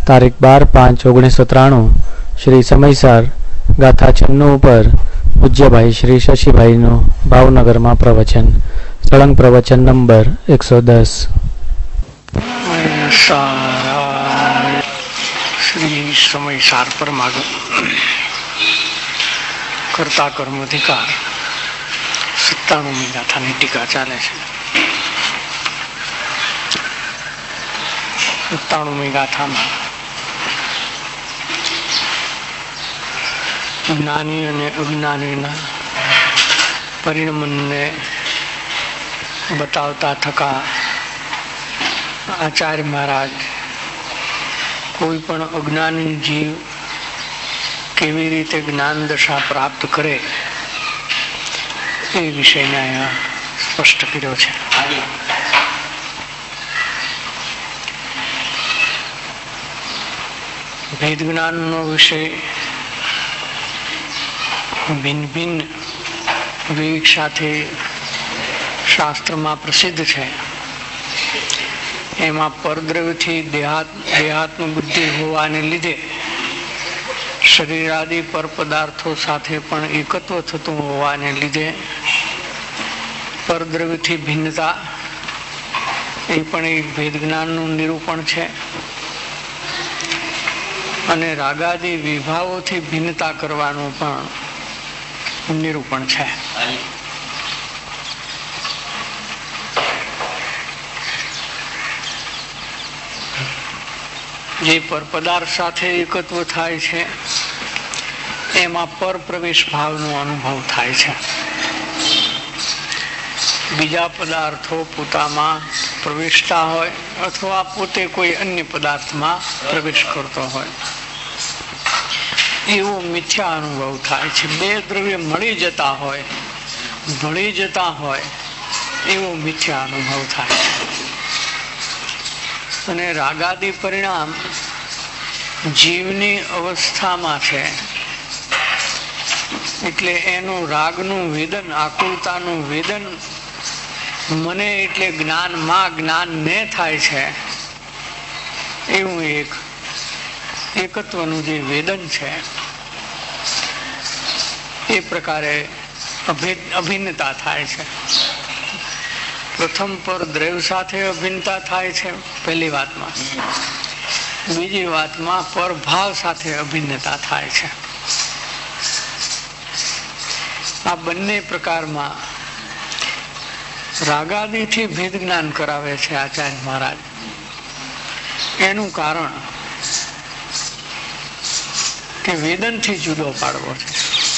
તારીખ 12/5/1993 શ્રી સમયસાર ગાથા 96 ઉપર પૂજ્યભાઈ શ્રી શશીભાઈનું ભાવનગરમાં પ્રવચન. સળંગ પ્રવચન નંબર 110. શ્રી સમયસાર પરમાગમ કર્તા કર્મ અધિકાર 97મી ગાથાની ટીકા ચાલે છે. 97મી ગાથામાં જ્ઞાની અને અજ્ઞાનીના પરિણમને બતાવતા થકા આચાર્ય મહારાજ કોઈ પણ અજ્ઞાની જીવ કેવી રીતે જ્ઞાન દશા પ્રાપ્ત કરે એ વિષયને અહીંયા સ્પષ્ટ કર્યો છે. ભેદ જ્ઞાનનો વિષય ભિન્ન ભિન્ન વિવેક સાથે શાસ્ત્રમાં પ્રસિદ્ધ છે. એમાં પરદ્રવ્યથી દેહાત્મ બુદ્ધિ હોવાને લીધે શરીરાદિ પર પદાર્થો સાથે પણ એકત્વ થતું હોવાને લીધે પરદ્રવ્યથી ભિન્નતા એ પણ એક ભેદ જ્ઞાનનું નિરૂપણ છે. અને રાગાદિ વિભાવોથી ભિન્નતા કરવાનું પણ નિરૂપણ છે. જે પર પદાર્થ સાથે એકત્વ થાય છે એમાં પર પ્રવેશ ભાવનો અનુભવ થાય છે. બીજા પદાર્થો પોતામાં પ્રવેશતા હોય અથવા પોતે કોઈ અન્ય પદાર્થમાં પ્રવેશ કરતો હોય એવો મિથ્યા અનુભવ થાય છે. બે દ્રવ્ય મળી જતા હોય એવો મિથ્યા અનુભવ થાય છે. અને રાગાદિ પરિણામ જીવની અવસ્થામાં છે એટલે એનું રાગનું વેદન, આકુલતાનું વેદન મને એટલે જ્ઞાનમાં જ્ઞાનને થાય છે એવું એક એકત્વનું જે વેદન છે એ પ્રકારે અભિન્નતા થાય છે. પ્રથમ પર દ્રવ્ય સાથે અભિન્નતા થાય છે પહેલી વાતમાં. બીજી વાતમાં પર ભાવ સાથે અભિન્નતા થાય છે. આ બંને પ્રકારમાં રાગાદિથી ભેદ જ્ઞાન કરાવે છે આચાર્ય મહારાજ. એનું કારણ કે વેદનથી જુદો પાડવો છે.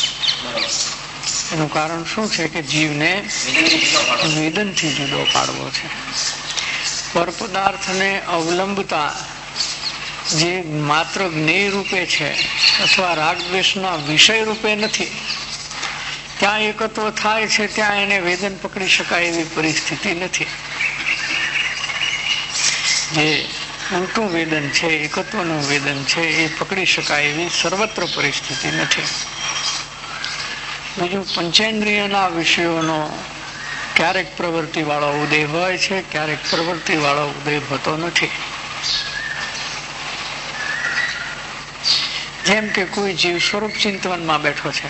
એનું કારણ શું છે કે જીવને વેદનથી જુદો પાડવો છે. પર પદાર્થને અવલંબતા જે માત્ર જ્ઞેય રૂપે છે અથવા રાગ દ્વેષના વિષય રૂપે નથી, ત્યાં એકત્વ થાય છે ત્યાં એને વેદન પકડી શકાય એવી પરિસ્થિતિ નથી. જે ઉલટું વેદન છે, એકત્વનું વેદન છે, એ પકડી શકાય એવી સર્વત્ર પરિસ્થિતિ નથી. બીજું, પંચેન્દ્રિયના વિષયોનો ક્યારેક પ્રવૃત્તિ વાળો ઉદય હોય છે, ક્યારેક પ્રવૃત્તિ વાળો ઉદય હોતો નથી. જેમ કે કોઈ જીવ સ્વરૂપ ચિંતવનમાં બેઠો છે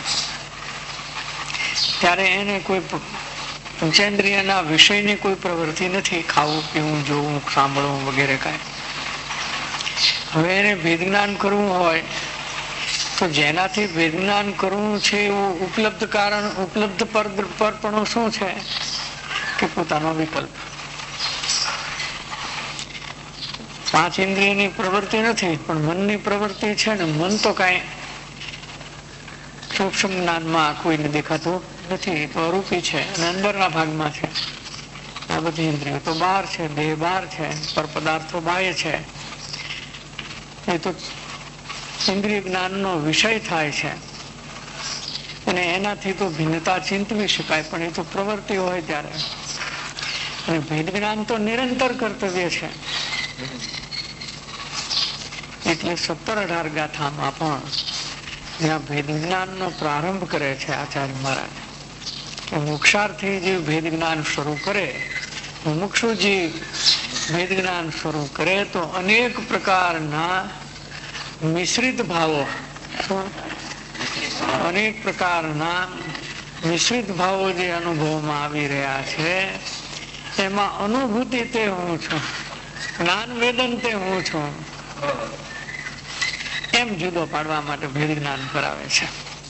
ત્યારે એને કોઈ પંચેન્દ્રિયના વિષયની કોઈ પ્રવૃત્તિ નથી, ખાવું, પીવું, જોવું, સાંભળવું વગેરે કાંઈ. હવે એને ભેદ જ્ઞાન કરવું હોય તો જેનાથી ભેદ જ્ઞાન કરવું છે એવું ઉપલબ્ધ કારણ, ઉપલબ્ધ પરપણું શું છે કે પોતાનો વિકલ્પ. 5 ઇન્દ્રિયની પ્રવૃત્તિ નથી પણ મનની પ્રવૃત્તિ છે ને મન તો કાંઈ સૂક્ષ્મ જ્ઞાનમાં કોઈને દેખાતું નથી, તો અરૂપી છે અને અંદરના ભાગમાં છે. આ બધી ઇન્દ્રિયો તો બહાર છે, દેહ બહાર છે, પર પદાર્થો બાહ્ય છે. એ તો ઇન્દ્રિય જ્ઞાનનો વિષય થાય છે અને એનાથી તો ભિન્નતા ચિંતવી શકાય, પણ એ તો પ્રવૃત્તિ હોય ત્યારે. અને ભેદ જ્ઞાન તો નિરંતર કર્તવ્ય છે. એટલે 17-18 ગાથામાં પણ જ્યાં ભેદ જ્ઞાનનો પ્રારંભ કરે છે આચાર્ય મહારાજ કે મોક્ષાર્થી જે ભેદ જ્ઞાન શરૂ કરે, મુમુક્ષુ જીવ ભેદ જ્ઞાન શરૂ કરે તો અનેક પ્રકારના મિશ્રિત ભાવો, અનેક પ્રકારના મિશ્રિત ભાવો જે અનુભવમાં આવી રહ્યા છે એમાં અનુભૂતિ તે હું છું, જ્ઞાન વેદન તે હું છું, એમ જુદો પાડવા માટે ભેદ જ્ઞાન કરાવે છે.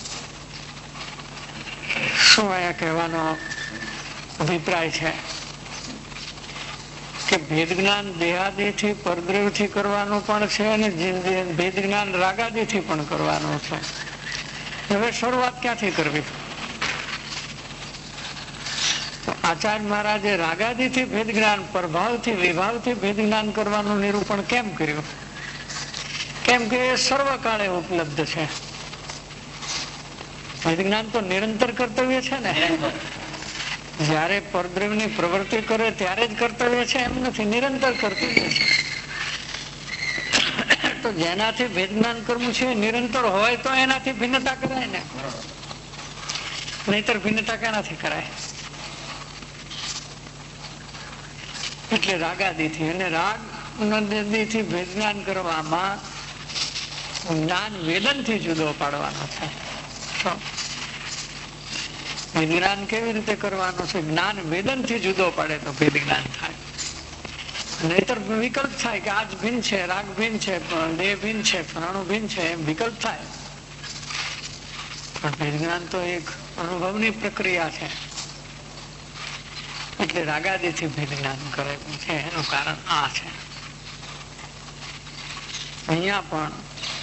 શું અહીંયા કહેવાનો અભિપ્રાય છે કે ભેદ જ્ઞાન દેહાદિથી પરદ્રવ્યથી કરવાનું પણ છે અને ભેદ જ્ઞાન રાગાદિથી પણ કરવાનું છે. હવે શરૂઆત ક્યાંથી કરવી? આચાર્ય મહારાજે રાગાદિથી ભેદ જ્ઞાન, પ્રભાવથી વિભાવથી ભેદ જ્ઞાન કરવાનું નિરૂપણ કેમ કર્યું? કેમ કે એ સર્વકાળે ઉપલબ્ધ છે. ભેદ જ્ઞાન તો નિરંતર કર્તવ્ય છે ને. જયારે પરદ્રવ્યની પ્રવૃત્તિ કરે ત્યારે જ કર્તવ્ય છે એમ નથી, નિરંતર કર્તવ્ય છે. તો જેનાથી ભેદ જ્ઞાન કરવું છે નિરંતર હોય તો એનાથી ભિન્નતા કરાય ને, નહીતર ભિન્નતા કેનાથી કરાય? એટલે રાગાદિથી અને રાગ નદીથી ભેદ જ્ઞાન કરવામાં જ્ઞાન વેદનથી જુદો પાડવાનો છે. ભેદ જ્ઞાન કેવી રીતે કરવાનું છે? જ્ઞાન વેદનથી જુદો પાડે તો ભેદ જ્ઞાન થાય. નહીતર વિકલ્પ થાય કે આજ ભિન્ન છે, રાગ ભિન્ન છે, દેહ ભિન્ન છે, ફલાણું ભિન્ન છે, એમ વિકલ્પ થાય. પણ ભેદ જ્ઞાન તો એક અનુભવની પ્રક્રિયા છે. એટલે રાગાદિથી ભેદ જ્ઞાન કરે છે. એનું કારણ આ છે. અહીંયા પણ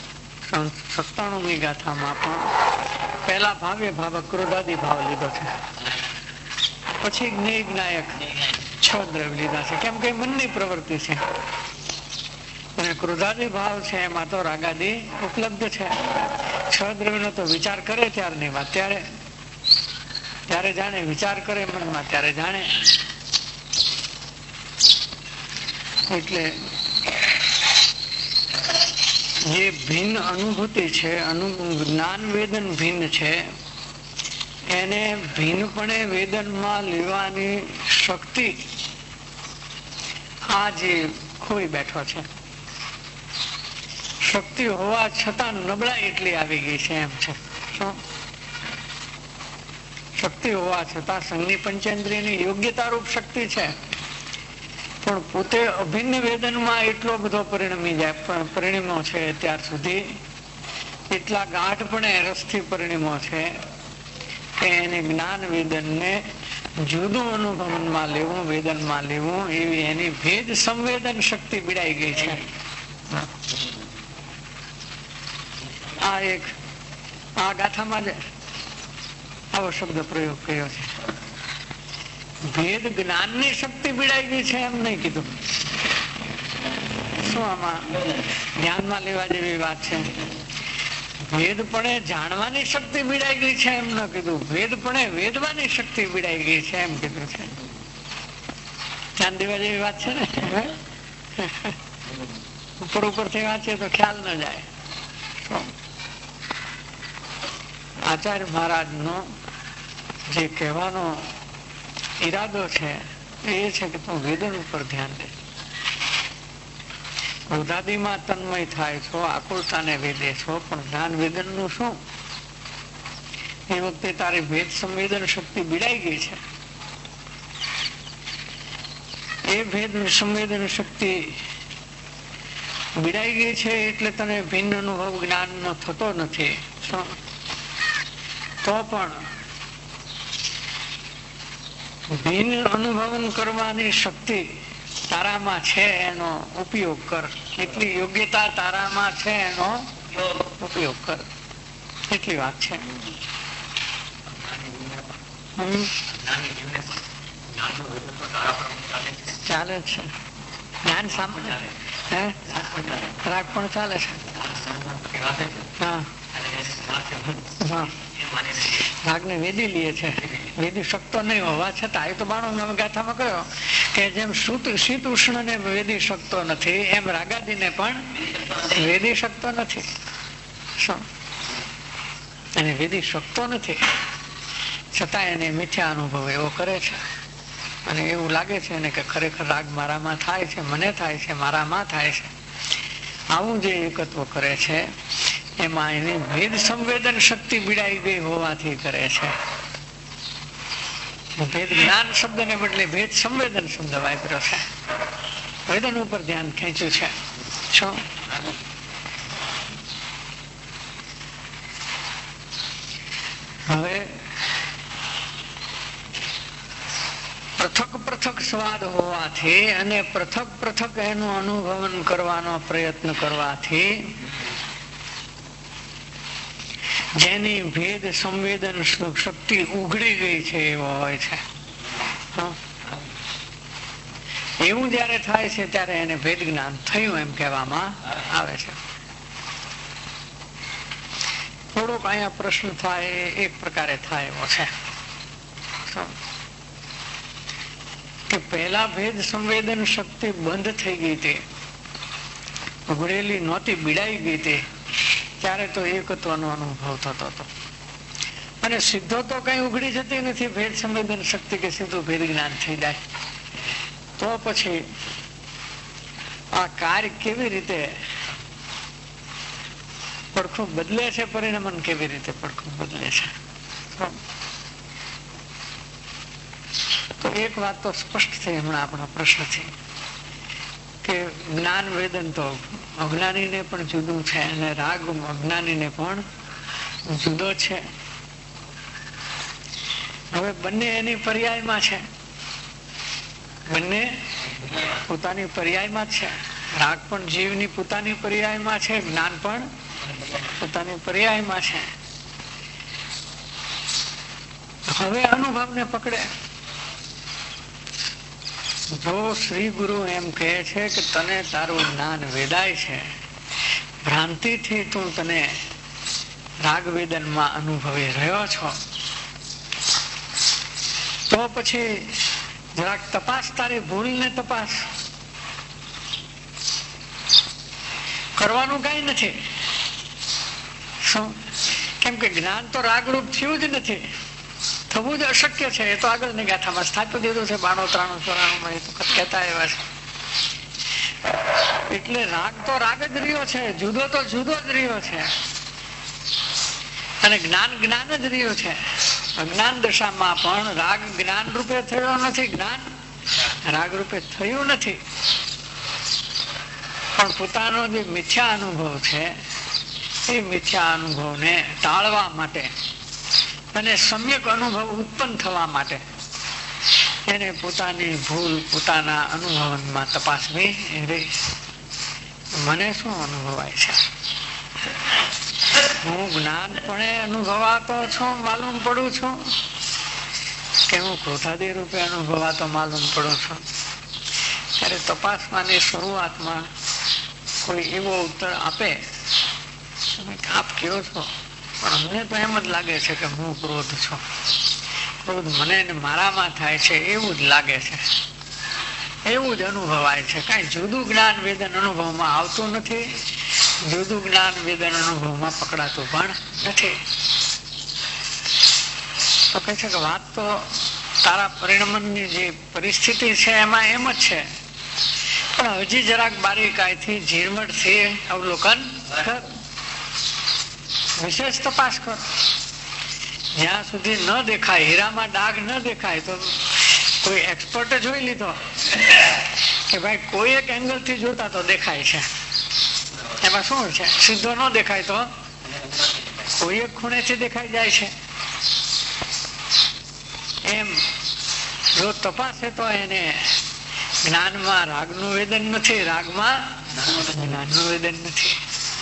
97મી ગાથામાં પણ પહેલા ભાવ્ય ભાવક ક્રોધાદિ ભાવ લીધો છે, પછી જ્ઞેયજ્ઞાયક 6 દ્રવ્ય લીધા છે. કેમ કે મનની પ્રવૃત્તિ છે અને ક્રોધાદિ ભાવ છે એમાં તો રાગાદિ ઉપલબ્ધ છે. 6 દ્રવ્યનો તો વિચાર કરે ત્યારની વાત, ત્યારે જાણે, વિચાર કરે મનમાં ત્યારે જાણે. એટલે જે ભિન્ન અનુભૂતિ છે, જ્ઞાન વેદન ભિન્ન છે, એને ભિન્નપણે વેદનમાં લેવાની શક્તિ આ જે ખોઈ બેઠો છે. શક્તિ હોવા છતાં નબળાઈ એટલી આવી ગઈ છે એમ છે. શું શક્તિ હોવા છતાં સંઘની પંચેન્દ્રિયની યોગ્યતા રૂપ શક્તિ છે, પણ પોતે અભિન્ન વેદનમાં એટલો બધો પરિણમો છે, ત્યાર સુધી એટલા ગાઢપણે રસથી પરિણમો છે કે એને જ્ઞાન વેદનને જુદું અનુભવનમાં લેવું, વેદનમાં લેવું, એવી એની ભેદ સંવેદન શક્તિ બિડાઈ ગઈ છે. આ ગાથામાં જ આવો શબ્દ પ્રયોગ કર્યો છે. ભેદ જ્ઞાનની શક્તિ બિડાઈ ગઈ છે એમ નહીં કીધું. શું આમાં ધ્યાનમાં લેવા જેવી વાત છે? ભેદપણે જાણવાની શક્તિ બિડાઈ ગઈ છે એમ ન કીધું, ભેદપણે વેદવાની શક્તિ બિડાઈ ગઈ છે એમ કીધું છે. ધ્યાન દેવા જેવી વાત છે ને. ઉપર ઉપરથી વાંચીએ તો ખ્યાલ ન જાય. આચાર્ય મહારાજનો જે કહેવાનો ઈરાદો છે એ છે કે તું વેદન ઉપર ધ્યાન દે. ક્રોધાદિમાં તન્મય થાય છો, આકુળતાને વેદે છો, પણ જ્ઞાન વેદન નું શું? એ વખતે તારી ભેદ સંવેદન શક્તિ બિડાઈ ગઈ છે. એ ભેદ સંવેદન શક્તિ બિડાઈ ગઈ છે એટલે તને ભિન્ન અનુભવ જ્ઞાન નો થતો નથી. તો પણ ભિન્ન અનુભવન કરવાની શક્તિ તારામાં છે, એનો ઉપયોગ કર. એટલી યોગ્યતા તારામાં છે, એનો ઉપયોગ કર. એટલી વાત છે. ચાલે છે જ્ઞાન સામે રાગ પણ ચાલે છે. રાગ ને વેદી લે છે, વેદી શકતો નહીં હોવા છતાં. એ તો 92 ગાથામાં કહ્યો કે જેમ શીત ઉષ્ણ ને વેદી શકતો નથી, એમ રાગાદિને પણ વેદી શકતો નથી. શું એને વેદી શકતો નથી, છતાં એને મિથ્યા અનુભવ એવો કરે છે. અને એવું લાગે છે એને કે ખરેખર રાગ મારામાં થાય છે, મને થાય છે, મારામાં થાય છે. આવું જે એકત્વ કરે છે એમાં એની ભેદ સંવેદન શક્તિ બીડાઈ ગઈ હોવાથી કરે છે. ભેદ જ્ઞાન શબ્દ ને બદલે ભેદ સંવેદન શબ્દ વાપર્યો છે. વેદન ઉપર ધ્યાન ખેંચ્યું છે. શું હવે પૃથક પૃથક સ્વાદ હોવાથી અને પૃથક પૃથક એનું અનુભવન કરવાનો પ્રયત્ન કરવાથી જેની ભેદ સંવેદન શક્તિ ઉઘડી ગઈ છે એવો હોય છે. એવું જયારે થાય છે ત્યારે એને ભેદ જ્ઞાન થયું એમ કહેવામાં આવે છે. થોડોક અહીંયા પ્રશ્ન થાય એક પ્રકારે થાય એવો છે કે પહેલા ભેદ સંવેદન શક્તિ બંધ થઈ ગઈ હતી, ઉઘડેલી નહોતી, બીડાઈ ગઈ હતી, ત્યારે તો એકત્વનો અનુભવ થતો હતો. અને સીધો તો કઈ ઉઘડી જતી નથી ભેદ સંવેદન શક્તિ કે સીધું ભેદ જ્ઞાન થઈ જાય. તો પછી આ કાર્ય કેવી રીતે પડખું બદલે છે, પરિણામન કેવી રીતે પડખું બદલે છે? તો એક વાત તો સ્પષ્ટ થઈ હમણાં આપણા પ્રશ્નથી કે જ્ઞાન વેદન તો અજ્ઞાનીને પણ જુદું છે અને રાગ અજ્ઞાનીને પણ જુદો છે. હવે બંને એની પર્યાયમાં છે, બંને પોતાની પર્યાયમાં જ છે. રાગ પણ જીવની પોતાની પર્યાયમાં છે, જ્ઞાન પણ પોતાની પર્યાયમાં છે. હવે અનુભવને પકડે. જો શ્રી ગુરુ એમ કહે છે કે તને તારું જ્ઞાન વેદાય છે, ભ્રાંતિથી તું તને રાગ વેદનમાં અનુભવી રહ્યો છો, તો પછી જરાક તપાસ, તારી ભૂલને તપાસ. કરવાનું કઈ નથી. શું? કેમ કે જ્ઞાન તો રાગરૂપ થયું જ નથી, થવું જ અશક્ય છે. એ તો આગળની ગાથામાં સ્થાપી દીધું છે 92, 93, 94 એ તો કહેતા એવા છે. એટલે રાગ તો રાગ જ રહ્યો છે, જુદો તો જુદો જ રહ્યો છે, અને જ્ઞાન જ્ઞાન જ રહ્યું છે. અજ્ઞાન દશામાં પણ રાગ જ્ઞાન રૂપે થયો નથી, જ્ઞાન રાગ રૂપે થયું નથી. પણ પોતાનો જે મિથ્યા અનુભવ છે એ મિથ્યા અનુભવને ટાળવા માટે અને સમ્યક અનુભવ ઉત્પન્ન થવા માટે એને પોતાની ભૂલ પોતાના અનુભવમાં તપાસવી રહી. મને શું અનુભવાય છે? હું જ્ઞાનપણે અનુભવાતો છું, માલુમ પડું છું, કે હું ક્રોધાદી રૂપે અનુભવાતો માલુમ પડું છું? ત્યારે તપાસવાની શરૂઆતમાં કોઈ એવો ઉત્તર આપે, આપ કયો છો, પણ અમને તો એમ જ લાગે છે કે હું ક્રોધ છું, ક્રોધ મને મારામાં થાય છે એવું જ લાગે છે, એવું જ અનુભવાય છે. કઈ જુદું જ્ઞાન વેદન અનુભવમાં આવતું નથી, જુદું જ્ઞાન વેદન અનુભવમાં પકડાતું પણ નથી. તો કહે છે કે વાત તો તારા પરિણમનની જે પરિસ્થિતિ છે એમાં એમ જ છે, પણ હજી જરાક બારીકાઈથી ઝીણવટથી અવલોકન કર, વિશેષ તપાસ કરો. જ્યાં સુધી ન દેખાય, હીરામાં ડાઘ ન દેખાય તો કોઈ એક્સપર્ટે જોઈ લીધો કે ભાઈ કોઈ એક એંગલ થી જોતા તો દેખાય છે, એમાં શું છે? સીધો ન દેખાય તો કોઈ એક ખૂણેથી દેખાઈ જાય છે. એમ જો તપાસે તો એને જ્ઞાનમાં રાગનું વેદન નથી, રાગમાં જ્ઞાનનું વેદન નથી.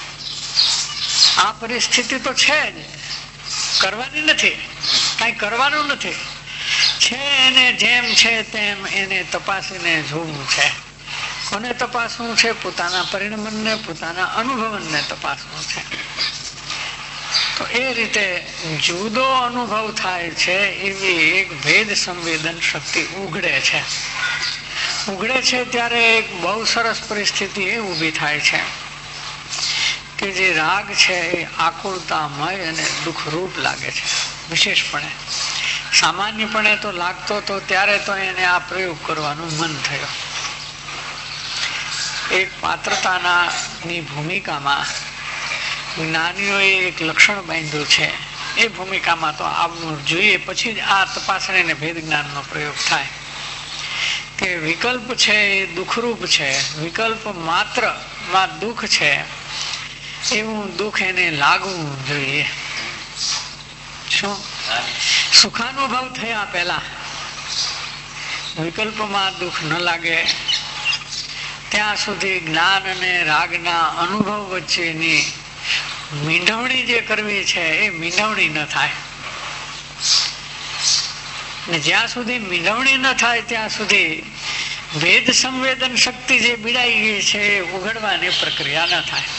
આ પરિસ્થિતિ તો છે જ, કરવાની નથી, કઈ કરવાનું નથી, છે એને જેમ છે તેમ એને તપાસીને જોવું છે. કોને તપાસવું છે? પોતાના પરિણમનને, પોતાના અનુભવને તપાસવું છે. તો એ રીતે જુદો અનુભવ થાય છે એવી એક ભેદ સંવેદન શક્તિ ઉઘડે છે. ઉઘડે છે ત્યારે એક બહુ સરસ પરિસ્થિતિ એ ઊભી થાય છે કે જે રાગ છે એ આકુળતામય અને દુઃખરૂપ લાગે છે. વિશેષપણે સામાન્યપણે તો લાગતો તો ત્યારે તો એને આ પ્રયોગ કરવાનું મન થયો, એક પાત્રતાની ભૂમિકામાં જ્ઞાનીઓએ એક લક્ષણ બાંધ્યું છે. એ ભૂમિકામાં તો આવવું જોઈએ, પછી જ આ તપાસણી અને ભેદ જ્ઞાનનો પ્રયોગ થાય. કે વિકલ્પ છે એ દુઃખરૂપ છે, વિકલ્પ માત્ર માં દુઃખ છે, એવું દુઃખ એને લાગવું જોઈએ. શું સુખાનુભવ થયા પહેલા વિકલ્પમાં દુઃખ ન લાગે ત્યાં સુધી જ્ઞાન અને રાગના અનુભવ વચ્ચેની મીંડવણી જે કરવી છે એ મીંડવણી ન થાય. ને જ્યાં સુધી મીંડવણી ન થાય ત્યાં સુધી ભેદ સંવેદન શક્તિ જે બીડાઈ ગઈ છે એ ઉઘડવાની પ્રક્રિયા ન થાય.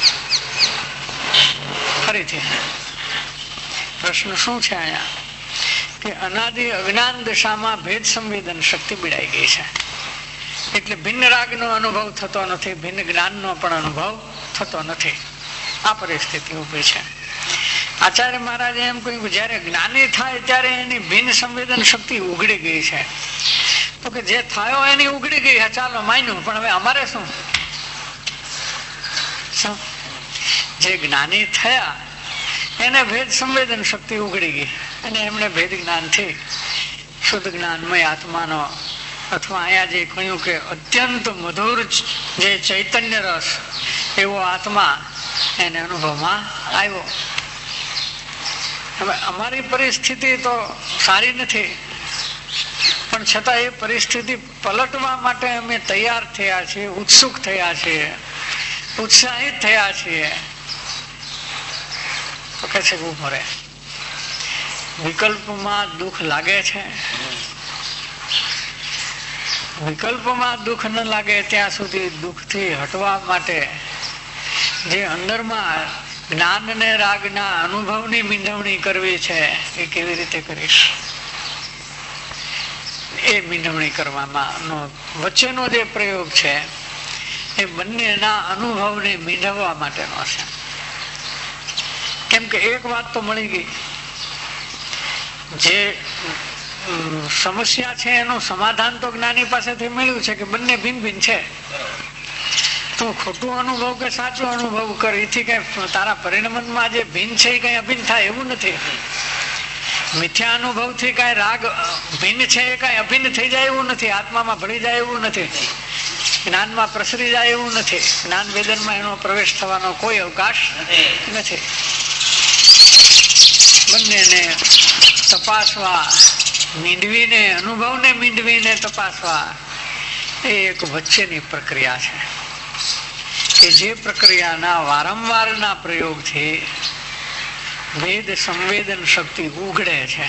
ફરીથી પ્રશ્ન શું છે અહીંયા? કે અનાદિ અજ્ઞાન દશામાં ભેદ સંવેદન શક્તિ બીડાઈ ગઈ છે, એટલે ભિન્ન રાગનો અનુભવ થતો નથી, ભિન્ન જ્ઞાનનો પણ અનુભવ થતો નથી. આ પરિસ્થિતિ ઉભી છે. આચાર્ય મહારાજે એમ કહ્યું કે જયારે જ્ઞાની થાય ત્યારે એની ભિન્ન સંવેદન શક્તિ ઉઘડી ગઈ છે. તો કે જે થયો એની ઉઘડી ગઈ, ચાલો માન્યું, પણ હવે અમારે શું? જે જ્ઞાની થયા એને ભેદ સંવેદન શક્તિ ઉઘડી ગઈ અને એમણે ભેદ જ્ઞાનથી શુદ્ધ જ્ઞાનમય આત્માનો, અથવા અહીંયા જે કહ્યું કે અત્યંત મધુર જે ચૈતન્ય રસ એવો આત્મા એને અનુભવમાં આવ્યો. હવે અમારી પરિસ્થિતિ તો સારી નથી, પણ છતાં એ પરિસ્થિતિ પલટવા માટે અમે તૈયાર થયા છીએ, ઉત્સુક થયા છીએ, ઉત્સાહિત થયા છીએ. તો કે છે ઉભો રહે, વિકલ્પમાં દુઃખ લાગે છે, વિકલ્પમાં દુઃખ ન લાગે ત્યાં સુધી દુઃખથી હટવા માટે જે અંદરમાં જ્ઞાન અને રાગના અનુભવની મીંડવણી કરવી છે એ કેવી રીતે કરીશ? એ મીંડવણી કરવામાં વચ્ચેનો જે પ્રયોગ છે એ બંનેના અનુભવને મીંડવવા માટેનો છે. કેમ કે એક વાત તો મળી ગઈ, જે સમસ્યા છે એનું સમાધાન તો જ્ઞાની પાસેથી મળ્યું છે કે બંને ભિન્ન ભિન્ન છે. તું ખોટું અનુભવ કે સાચો અનુભવ કર, એથી કઈ તારા પરિણમનમાં જે ભિન્ન છે એ કઈ અભિન્ન થાય એવું નથી. મિથ્યા અનુભવ થી કઈ રાગ ભિન્ન છે એ કઈ અભિન્ન થઈ જાય એવું નથી, આત્મામાં ભળી જાય એવું નથી, જ્ઞાનમાં પ્રસરી જાય એવું નથી, જ્ઞાન વેદનમાં એનો પ્રવેશ થવાનો કોઈ અવકાશ નથી. બંનેને તપાસવા, મીંડવીને, અનુભવને મીંડવીને તપાસવા એ એક વચ્ચેની પ્રક્રિયા છે કે જે પ્રક્રિયાના વારંવારના પ્રયોગથી ભેદ સંવેદન શક્તિ ઉઘડે છે.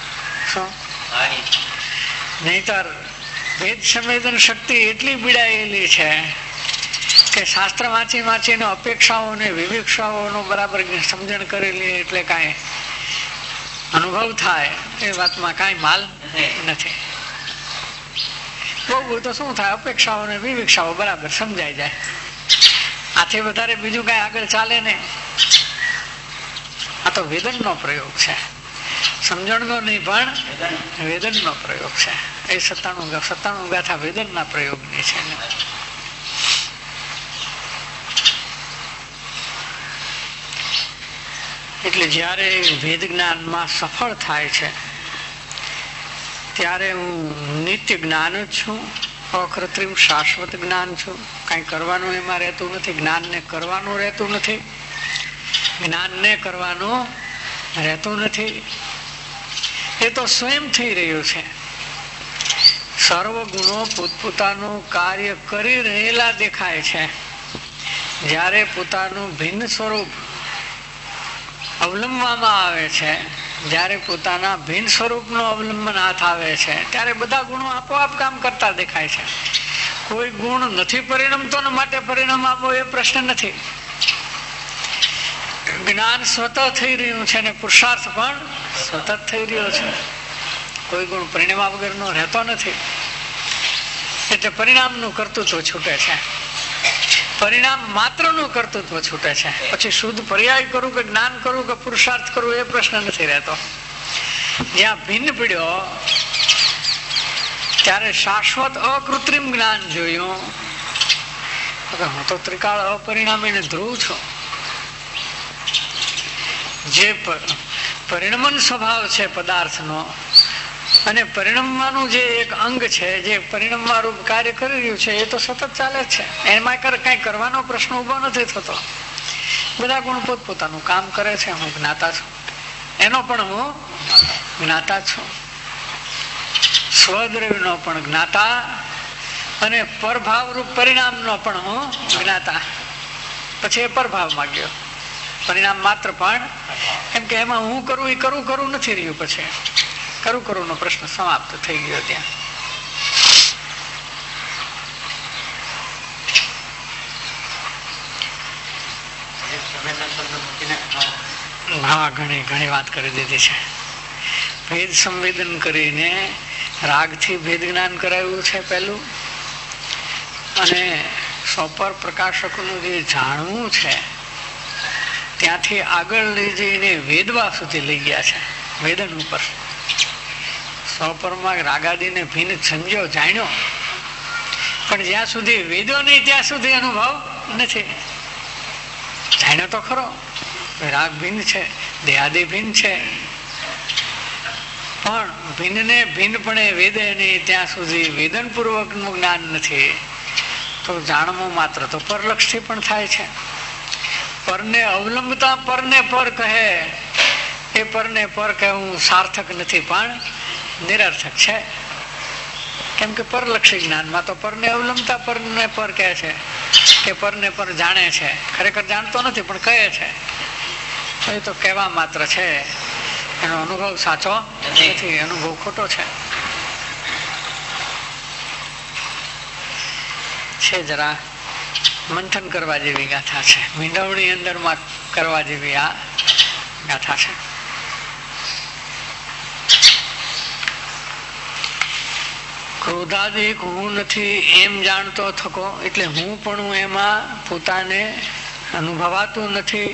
નહીતર ભેદ સંવેદન શક્તિ એટલી બીડાયેલી છે કે શાસ્ત્ર વાંચી વાંચીને અપેક્ષાઓ ને વિવેક્ષાઓનો બરાબર સમજણ કરેલી એટલે કાંઈ અનુભવ થાય એ વાતમાં કાંઈ માલ નથી. બહુ તો શું થાય, અપેક્ષાઓ ને વિવેક્ષાઓ બરાબર સમજાઈ જાય, આથી વધારે બીજું કઈ આગળ ચાલે નહીં. આ તો વેદનનો પ્રયોગ છે, સમજણનો નહીં પણ વેદનનો પ્રયોગ છે. એ 97 ગાથા વેદનના પ્રયોગની છે. એટલે જયારે વેદ જ્ઞાનમાં સફળ થાય છે ત્યારે હું નિત્ય જ્ઞાન જ છું, અકૃત્રિમ શાશ્વત જ્ઞાન છું. કઈ કરવાનું એમાં રહેતું નથી, જ્ઞાનને કરવાનું રહેતું નથી, જ્ઞાનને કરવાનું રહેતું નથી. એ તો સ્વયં થઈ રહ્યું છે. સર્વ ગુણો પોતપોતાનું કાર્ય કરી રહેલા દેખાય છે. જ્યારે પોતાનું ભિન્ન સ્વરૂપ અવલંબવામાં આવે છે, જ્યારે પોતાના ભિન્ન સ્વરૂપનું અવલંબન હાથ આવે છે ત્યારે બધા ગુણો આપોઆપ કામ કરતા દેખાય છે. કોઈ ગુણ નથી પરિણમતો ને માટે પરિણામ આપો એ પ્રશ્ન નથી. જ્ઞાન સ્વતઃ થઈ રહ્યું છે ને પુરુષાર્થ પણ સતત થઈ રહ્યો છે. કોઈ ગુણ પરિણામ વગરનો રહેતો નથી. એટલે પરિણામનું કર્તૃત્વ છૂટે છે, પરિણામ માત્રનું કર્તૃત્વ છૂટે છે. પછી શુદ્ધ પર્યાય કરું કે જ્ઞાન કરું કે પુરુષાર્થ કરું એ પ્રશ્ન નથી રહેતો. જ્યાં ભિન્ન પડ્યો ત્યારે શાશ્વત અકૃત્રિમ જ્ઞાન જોયું હું તો ત્રિકાળ અપરિણામી ને ધ્રુવ છું. જે પરિણમન સ્વભાવ છે પદાર્થનો અને પરિણમવાનું જે એક અંગ છે, જે પરિણમવા રૂપ કાર્ય કરી રહ્યું છે, એ તો સતત ચાલે છે. એમાં કઈ કરવાનો પ્રશ્ન ઉભો નથી થતો. બધા ગુણ પોતપોતાનું કામ કરે છે. હું જ્ઞાતા છું, એનો પણ હું જ્ઞાતા છું. સ્વદ્રવ્યનો પણ જ્ઞાતા અને પરભાવ રૂપ પરિણામનો પણ હું જ્ઞાતા. પછી એ પરભાવમાં ગયો. પરિણામ માત્ર પણ એમ કે એમાં હું કરું એ કરું નથી રહ્યું. પછી કરું નો પ્રશ્ન સમાપ્ત થઈ ગયો ત્યાં. હા, ઘણી વાત કરી દીધી છે. ભેદ સંવેદન કરીને રાગથી ભેદ જ્ઞાન કરાવ્યું છે પહેલું, અને સોપર પ્રકાશકનું જે જાણવું છે ત્યાંથી આગળ લઈ જઈને વેદવા સુધી લઈ ગયા છે. વેદન ઉપર સોપરમાં રાગાદીને ભિન્ન સમજ્યો, જાણ્યો, પણ જ્યાં સુધી વેદો નહીં ત્યાં સુધી અનુભવ નથી. જાણ્યો તો ખરો રાગ ભિન્ન છે, દેહાદી ભિન્ન છે, પણ ભિન્ન ને ભિન્નપણે વેદે નહીં ત્યાં સુધી વેદન પૂર્વક નું જ્ઞાન નથી. તો જાણવું માત્ર તો પરલક્ષથી પણ થાય છે. પરને અવલંબતા પરને પર કહે, એ પરને પર કહેવું સાર્થક નથી પણ નિરર્થક છે. કેમ કે પરલક્ષી જ્ઞાનમાં તો પરને અવલંબતા પરને પર કહે છે કે પરને પર જાણે છે. ખરેખર જાણતો નથી પણ કહે છે. એ તો કહેવા માત્ર છે, એનો અનુભવ સાચો નથી, અનુભવ ખોટો છે. જરા મંથન કરવા જેવી ગાથા છે. મીંડવણી અંદરમાં કરવા જેવી આ ગાથા છે. ક્રોધાદિક હું નથી એમ જાણતો થકો, એટલે હું પણ એમાં પોતાને અનુભવાતું નથી.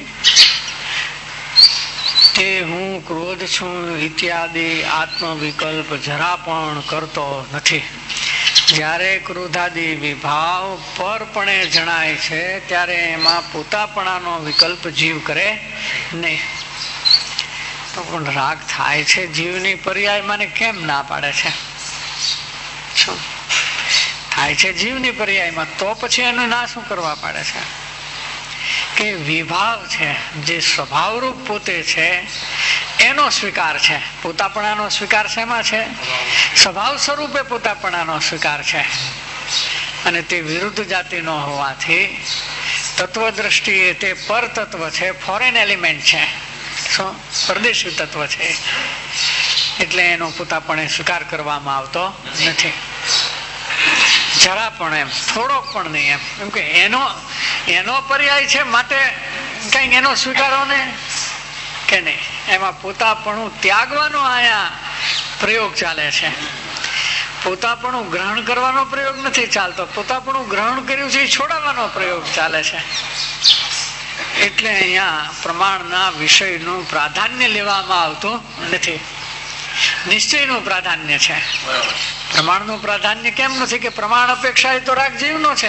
તે હું ક્રોધ છું ઇત્યાદિ આત્મવિકલ્પ જરા પણ કરતો નથી. જ્યારે ક્રોધાદિ વિભાવ પરપણે જણાય છે ત્યારે એમાં પોતાપણાનો વિકલ્પ જીવ કરે નહીં. તો પણ રાગ થાય છે જીવની પર્યાય મને કેમ ના પાડે છે? શું થાય છે જીવની પર્યાયમાં, તો પછી એનું ના શું કરવા પાડે છે? કે વિભાવ છે જે સ્વભાવરૂપ પોતે છે એનો સ્વીકાર છે. પોતાપણાનો સ્વીકાર શેમાં છે? સ્વભાવ સ્વરૂપે પોતાપણાનો સ્વીકાર છે. અને તે વિરુદ્ધ જાતિનો હોવાથી તત્વ દ્રષ્ટિએ તે પર તત્વ છે, ફોરેન એલિમેન્ટ છે, શું પરદેશી તત્વ છે. એટલે એનો પોતાપણે સ્વીકાર કરવામાં આવતો નથી જરા પણ, એમ થોડોક પણ નહીં. એમ કે એનો પર્યાય છે માટે કઈક એનો સ્વીકારો ને કે નહીં. એમાં પોતાપણું ત્યાગવાનો આયા પ્રયોગ ચાલે છે. પોતાપણું ગ્રહણ કરવાનો પ્રયોગ નથી ચાલતો. પોતાપણું ગ્રહણ કર્યું છે એ છોડાવવાનો પ્રયોગ ચાલે છે. એટલે અહીંયા પ્રમાણના વિષયનું પ્રાધાન્ય લેવામાં આવતું નથી, નિશ્ચયનું પ્રાધાન્ય છે. પ્રમાણનું પ્રાધાન્ય કેમ નથી? કે પ્રમાણ અપેક્ષા એ તો રાગ જીવનો છે.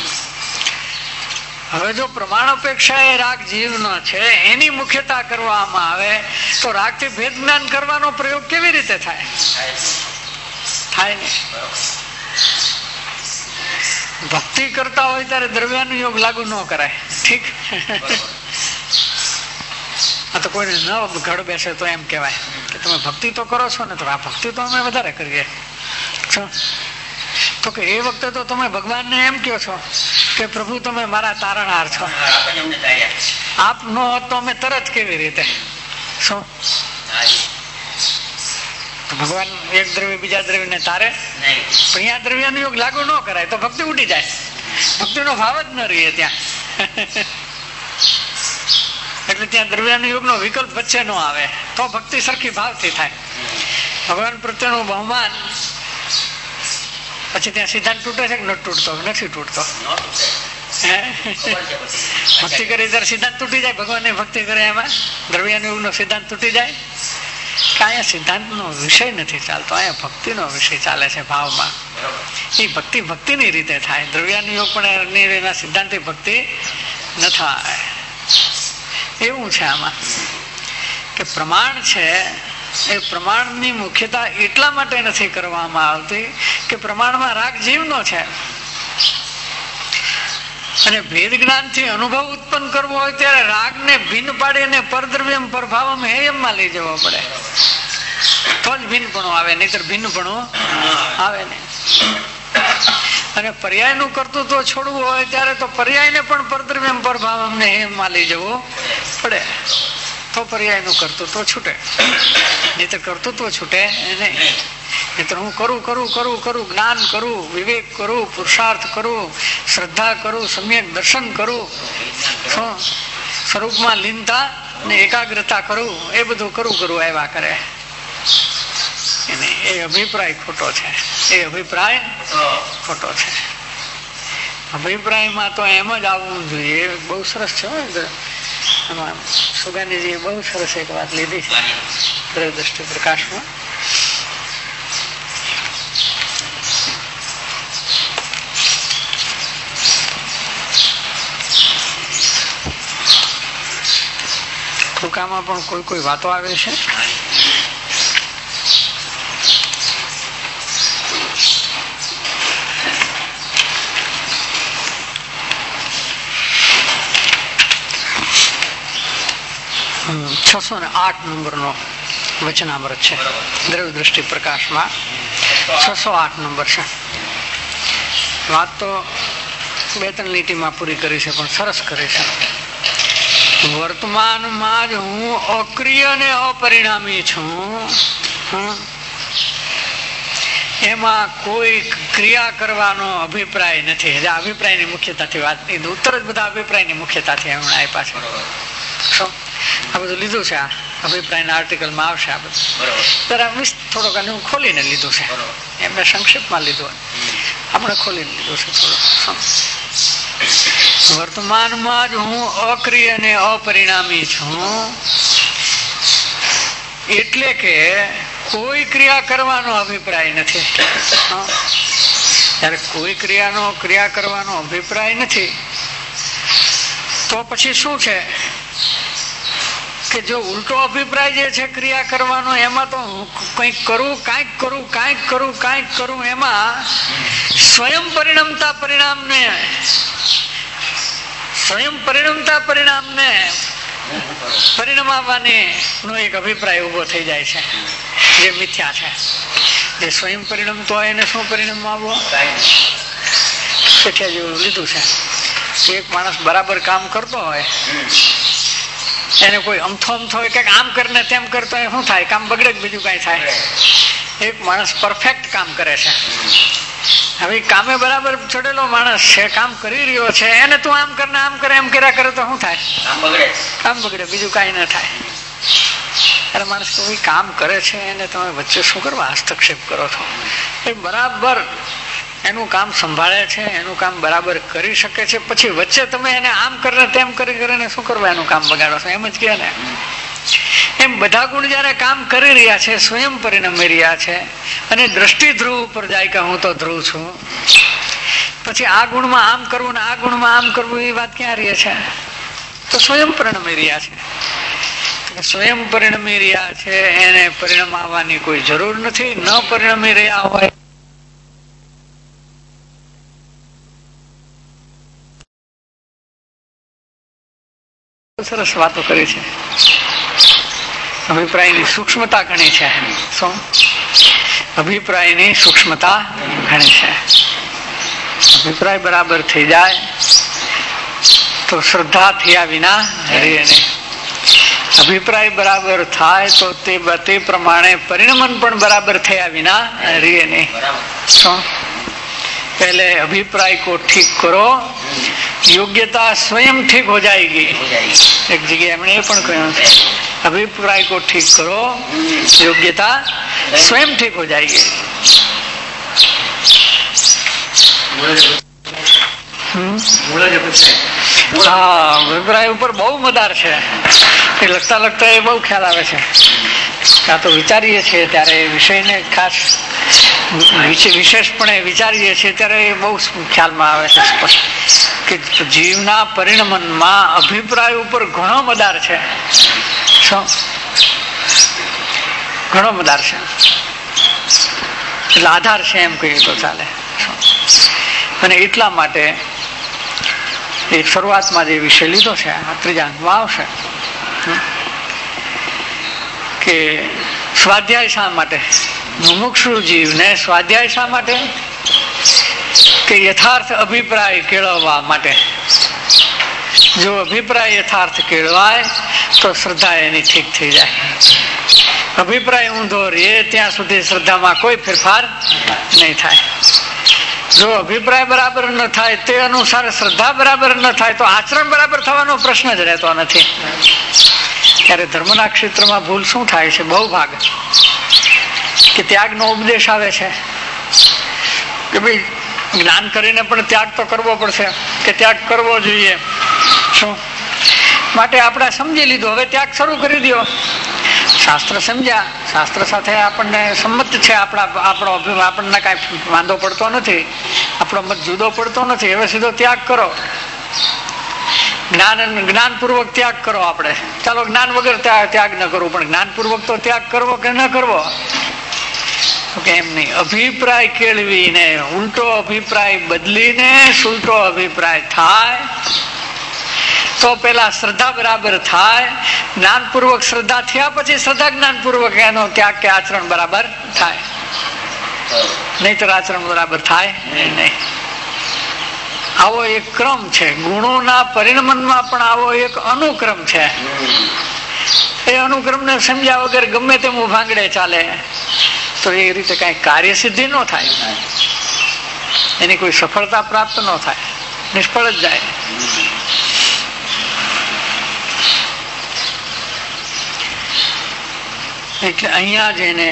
હવે જો પ્રમાણ અપેક્ષા એ રાગ જીવનો છે, એની મુખ્યતા કરવામાં આવે તો રાગથી ભેદ જ્ઞાન કરવાનો પ્રયોગ કેવી રીતે થાય? થાય ને. ભક્તિ કરતા હોય ત્યારે દ્રવ્યાનુયોગ લાગુ ન કરાય. ઠીક, આ તો કોઈને ન ઘડ બેસે તો એમ કહેવાય કે તમે ભક્તિ તો કરો છો ને, તો આ ભક્તિ તો અમે વધારે કરીએ. તો કે એ વખતે તો તમે ભગવાનને એમ કહો છો કે પ્રભુ તમે મારા તારણહાર છો, આપ નો હોત તો અમે તરત કેવી રીતે? શું ભગવાન એક દ્રવ્ય બીજા દ્રવ્ય ને તારે? પણ અહીંયા દ્રવ્યનો યોગ લાગુ ન કરાય તો ભક્તિ ઉડી જાય. ભક્તિનો ભાવ જ ન રહીએ ત્યાં. એટલે ત્યાં દ્રવ્યાનો યોગનો વિકલ્પ વચ્ચે ન આવે તો ભક્તિ સરખી ભાવથી થાય. ભગવાન પ્રત્યેનું બહુમાન પછી ત્યાં સિદ્ધાંત તૂટે છે કે નથી તૂટતો? નથી તૂટતો. ભક્તિ કરી ત્યારે સિદ્ધાંત તૂટી જાય. ભગવાનની ભક્તિ કરે એમાં દ્રવ્યાનો યોગનો સિદ્ધાંત તૂટી જાય. કે અહીંયા સિદ્ધાંતનો વિષય નથી ચાલતો, અહીંયા ભક્તિનો વિષય ચાલે છે. ભાવમાં એ ભક્તિ ભક્તિની રીતે થાય. દ્રવ્યાનુયોગ પણ એના સિદ્ધાંતની ભક્તિ ન થાય. એવું છે આમાં કે પ્રમાણ છે એ પ્રમાણની મુખ્યતા એટલા માટે નથી કરવામાં આવતી કે પ્રમાણમાં રાગ જીવનો છે, અને ભેદ જ્ઞાન થી અનુભવ ઉત્પન્ન કરવો હોય ત્યારે રાગ ને ભિન્ન પાડીને પરદ્રવ્યમ પરભાવમ હેયમમાં લઈ જવો પડે, તો જ ભિન્નપણું આવે, નહીતર ભિન્નપણું આવે નહીં. અને પર્યાય નું કર્તૃત્વ છોડવું હોય ત્યારે તો પર્યાય ને પણ પરદ્રવ્યમ પરભાવમ ને હેયમમાં લઈ જવો પડે, તો પર્યાય નું કર્તૃત્વ છૂટે, નહીતર કર્તૃત્વ છૂટે નહીં. નહીતર હું કરું કરું કરું કરું, જ્ઞાન કરું, વિવેક કરું, પુરુષાર્થ કરું, શ્રદ્ધા કરું, સમ્યક દર્શન કરું, સ્વરૂપમાં લીનતા ને એકાગ્રતા કરું, એ બધું કરું કરું આવ્યા કરે. એ અભિપ્રાય ખોટો છે, એ અભિપ્રાય ખોટો છે. અભિપ્રાયમાં તો એમ જ આવવું જોઈએ. બહુ સરસ છે એમાં સુગાનીજીએ બહુ સરસ એક વાત લીધી છે દ્રષ્ટિ પ્રકાશમાં. ટૂંકામાં પણ કોઈ કોઈ વાતો આવે છે. નંબરનો વચનામૃત છે દ્રવ્ય દ્રષ્ટિ પ્રકાશમાં. 608 નંબર છે. વાત તો 2-3 લીટીમાં પૂરી કરી છે, પણ સરસ કરી છે. વર્તમાનમાં જ હું અક્રિય ને અપરિણામી છું. એમાં કોઈ ક્રિયા કરવાનો અભિપ્રાય નથી. અભિપ્રાયની મુખ્યતાથી વાત, ઉત્તર જ બધા અભિપ્રાયની મુખ્યતાથી હમણાં આપ્યા છે. આ બધું લીધું છે, આ અભિપ્રાયના આર્ટિકલમાં આવશે. આ બધું થોડોક આને ખોલીને લીધું છે, એમને સંક્ષિપ્તમાં લીધું, આપણે ખોલીને લીધું છે થોડું. વર્તમાનમાં જ હું અક્રિય અને અપરિણામી છું, એટલે કે કોઈ ક્રિયા કરવાનો અભિપ્રાય નથી. ત્યારે કોઈ ક્રિયા કરવાનો અભિપ્રાય નથી તો પછી શું છે કે જો ઉલટો અભિપ્રાય જે છે ક્રિયા કરવાનો, એમાં તો હું કંઈક કરું, કાંઈક કરું, કાંઈક કરું, કાંઈક કરું, એમાં સ્વયં પરિણમતા પરિણામને પરિણમાવાની નો એક અભિપ્રાય ઉભો થઈ જાય છે, જે મિથ્યા છે. જે સ્વયં પરિણમતો હોય એને શું પરિણામ આવવો, શીખ્યા જેવું લીધું છે. એક માણસ બરાબર કામ કરતો હોય, એને કોઈ અમથો હોય કે આમ કરીને તેમ કરતો હોય, શું થાય? કામ બગડે, બીજું કઈ થાય? એક માણસ પરફેક્ટ કામ કરે છે. હવે કામે બરાબર ચડેલો માણસ છે, કામ કરી રહ્યો છે, એને તું આમ કરે આમ કરે એમ કર્યા કરે તો શું થાય? કામ બગડે, બીજું કઈ ના થાય. અરે માણસ કોઈ કામ કરે છે એને તમે વચ્ચે શું કરવા હસ્તક્ષેપ કરો છો? એ બરાબર એનું કામ સંભાળે છે, એનું કામ બરાબર કરી શકે છે, પછી વચ્ચે તમે એને આમ કરીને તેમ કરીને શું કરવા એનું કામ બગાડો છો? એમ જ કહે ને. એમ બધા ગુણ જયારે કામ કરી રહ્યા છે, સ્વયં પરિણમી રહ્યા છે, અને દ્રષ્ટિ ધ્રુવ ઉપર જાય કે હું તો ધ્રુવ છું, પછી આ ગુણમાં આમ કરવું ને આ ગુણમાં આમ કરવું, એ વાત ક્યાં રહે છે? તો સ્વયં પરિણમી રહ્યા છે. સ્વયં પરિણમી રહ્યા છે એને પરિણામ આવવાની કોઈ જરૂર નથી. ન પરિણમી રહ્યા હોય સરસ વાતો કરી છે. અભિપ્રાયની સૂક્ષ્મતા ઘણી છે. શું અભિપ્રાયની સૂક્ષ્મતા ઘણી છે? અભિપ્રાય બરાબર થઈ જાય તો શ્રદ્ધા થયા વિના રહે નહીં. અભિપ્રાય બરાબર થાય તો તે પ્રમાણે પરિણમન પણ બરાબર થયા વિના રહે નહીં. શું पहले अभिप्राय को ठीक करो, योग्यता स्वयं ठीक हो जाएगी. एक जगह हमने ये पण कह્યું છે, अभिप्राय को ठीक करो, योग्यता स्वयं ठीक हो जाएगी. હા, અભિપ્રાય ઉપર બહુ મદાર છે. લખતા લખતા એ બહુ ખ્યાલ આવે છે કાં તો વિચારીએ છીએ ત્યારે વિષયને ખાસ વિશેષપણે વિચારીએ છીએ ત્યારે એ બહુ ખ્યાલમાં આવે છે સ્પષ્ટ કે જીવના પરિણમનમાં અભિપ્રાય ઉપર ઘણો મદાર છે, ઘણો મદાર છે, એટલે આધાર છે એમ કહીએ તો ચાલે. અને એટલા માટે એ શરૂઆતમાં જે વિષય લીધો છે આ ત્રીજા અંકમાં આવશે કે સ્વાધ્યાય શા માટે, મુમુક્ષુ જીવને સ્વાધ્યાય શા માટે, કે યથાર્થ અભિપ્રાય કેળવવા માટે. જો અભિપ્રાય યથાર્થ કેળવાય તો શ્રદ્ધા એની ઠીક થઈ જાય. અભિપ્રાય ઊંધો રહે ત્યાં સુધી શ્રદ્ધામાં કોઈ ફેરફાર નહીં થાય. જો અભિપ્રાય બરાબર ન થાય તે અનુસાર શ્રદ્ધા બરાબર ન થાય તો આચરણ બરાબર થવાનો પ્રશ્ન જ રહેતો નથી. ત્યારે ધર્મના ક્ષેત્રમાં ભૂલ શું થાય છે? બહુ ભાગ કે ત્યાગનો ઉપદેશ આવે છે કે ભાઈ જ્ઞાન કરીને પણ ત્યાગ તો કરવો પડશે, કે ત્યાગ કરવો જોઈએ. શું માટે આપણે સમજી લીધું, હવે ત્યાગ શરૂ કરી દો. શાસ્ત્ર સમજ્યા, શાસ્ત્ર સાથે આપણને સંમત છે, આપણને કાંઈ વાંધો પડતો નથી, આપણો મત જુદો પડતો નથી. હવે સીધો ત્યાગ કરો, જ્ઞાનપૂર્વક ત્યાગ કરો. આપણે ચાલો જ્ઞાન વગર ત્યાગ ન કરવો, પણ જ્ઞાનપૂર્વક તો ત્યાગ કરવો કે ન કરવો? એમ નહીં, અભિપ્રાય કેળવીને ઉલટો અભિપ્રાય બદલીને સુલટો અભિપ્રાય થાય તો પેલા શ્રદ્ધા બરાબર થાય. જ્ઞાનપૂર્વક શ્રદ્ધા થયા પછી શ્રદ્ધા જ્ઞાનપૂર્વક એનો ત્યાગ કે આચરણ બરાબર થાય, નહીતર આચરણ બરાબર થાય નહીં. આવો એક ક્રમ છે. ગુણોના પરિણમનમાં પણ આવો એક અનુક્રમ છે. એ અનુક્રમને સમજ્યા વગર ગમે તેમ ભાંગડે ચાલે તો એ રીતે કઈ કાર્યસિદ્ધિ ન થાય, એની કોઈ સફળતા પ્રાપ્ત ન થાય, નિષ્ફળ જ જાય. એટલે અહીંયા જેને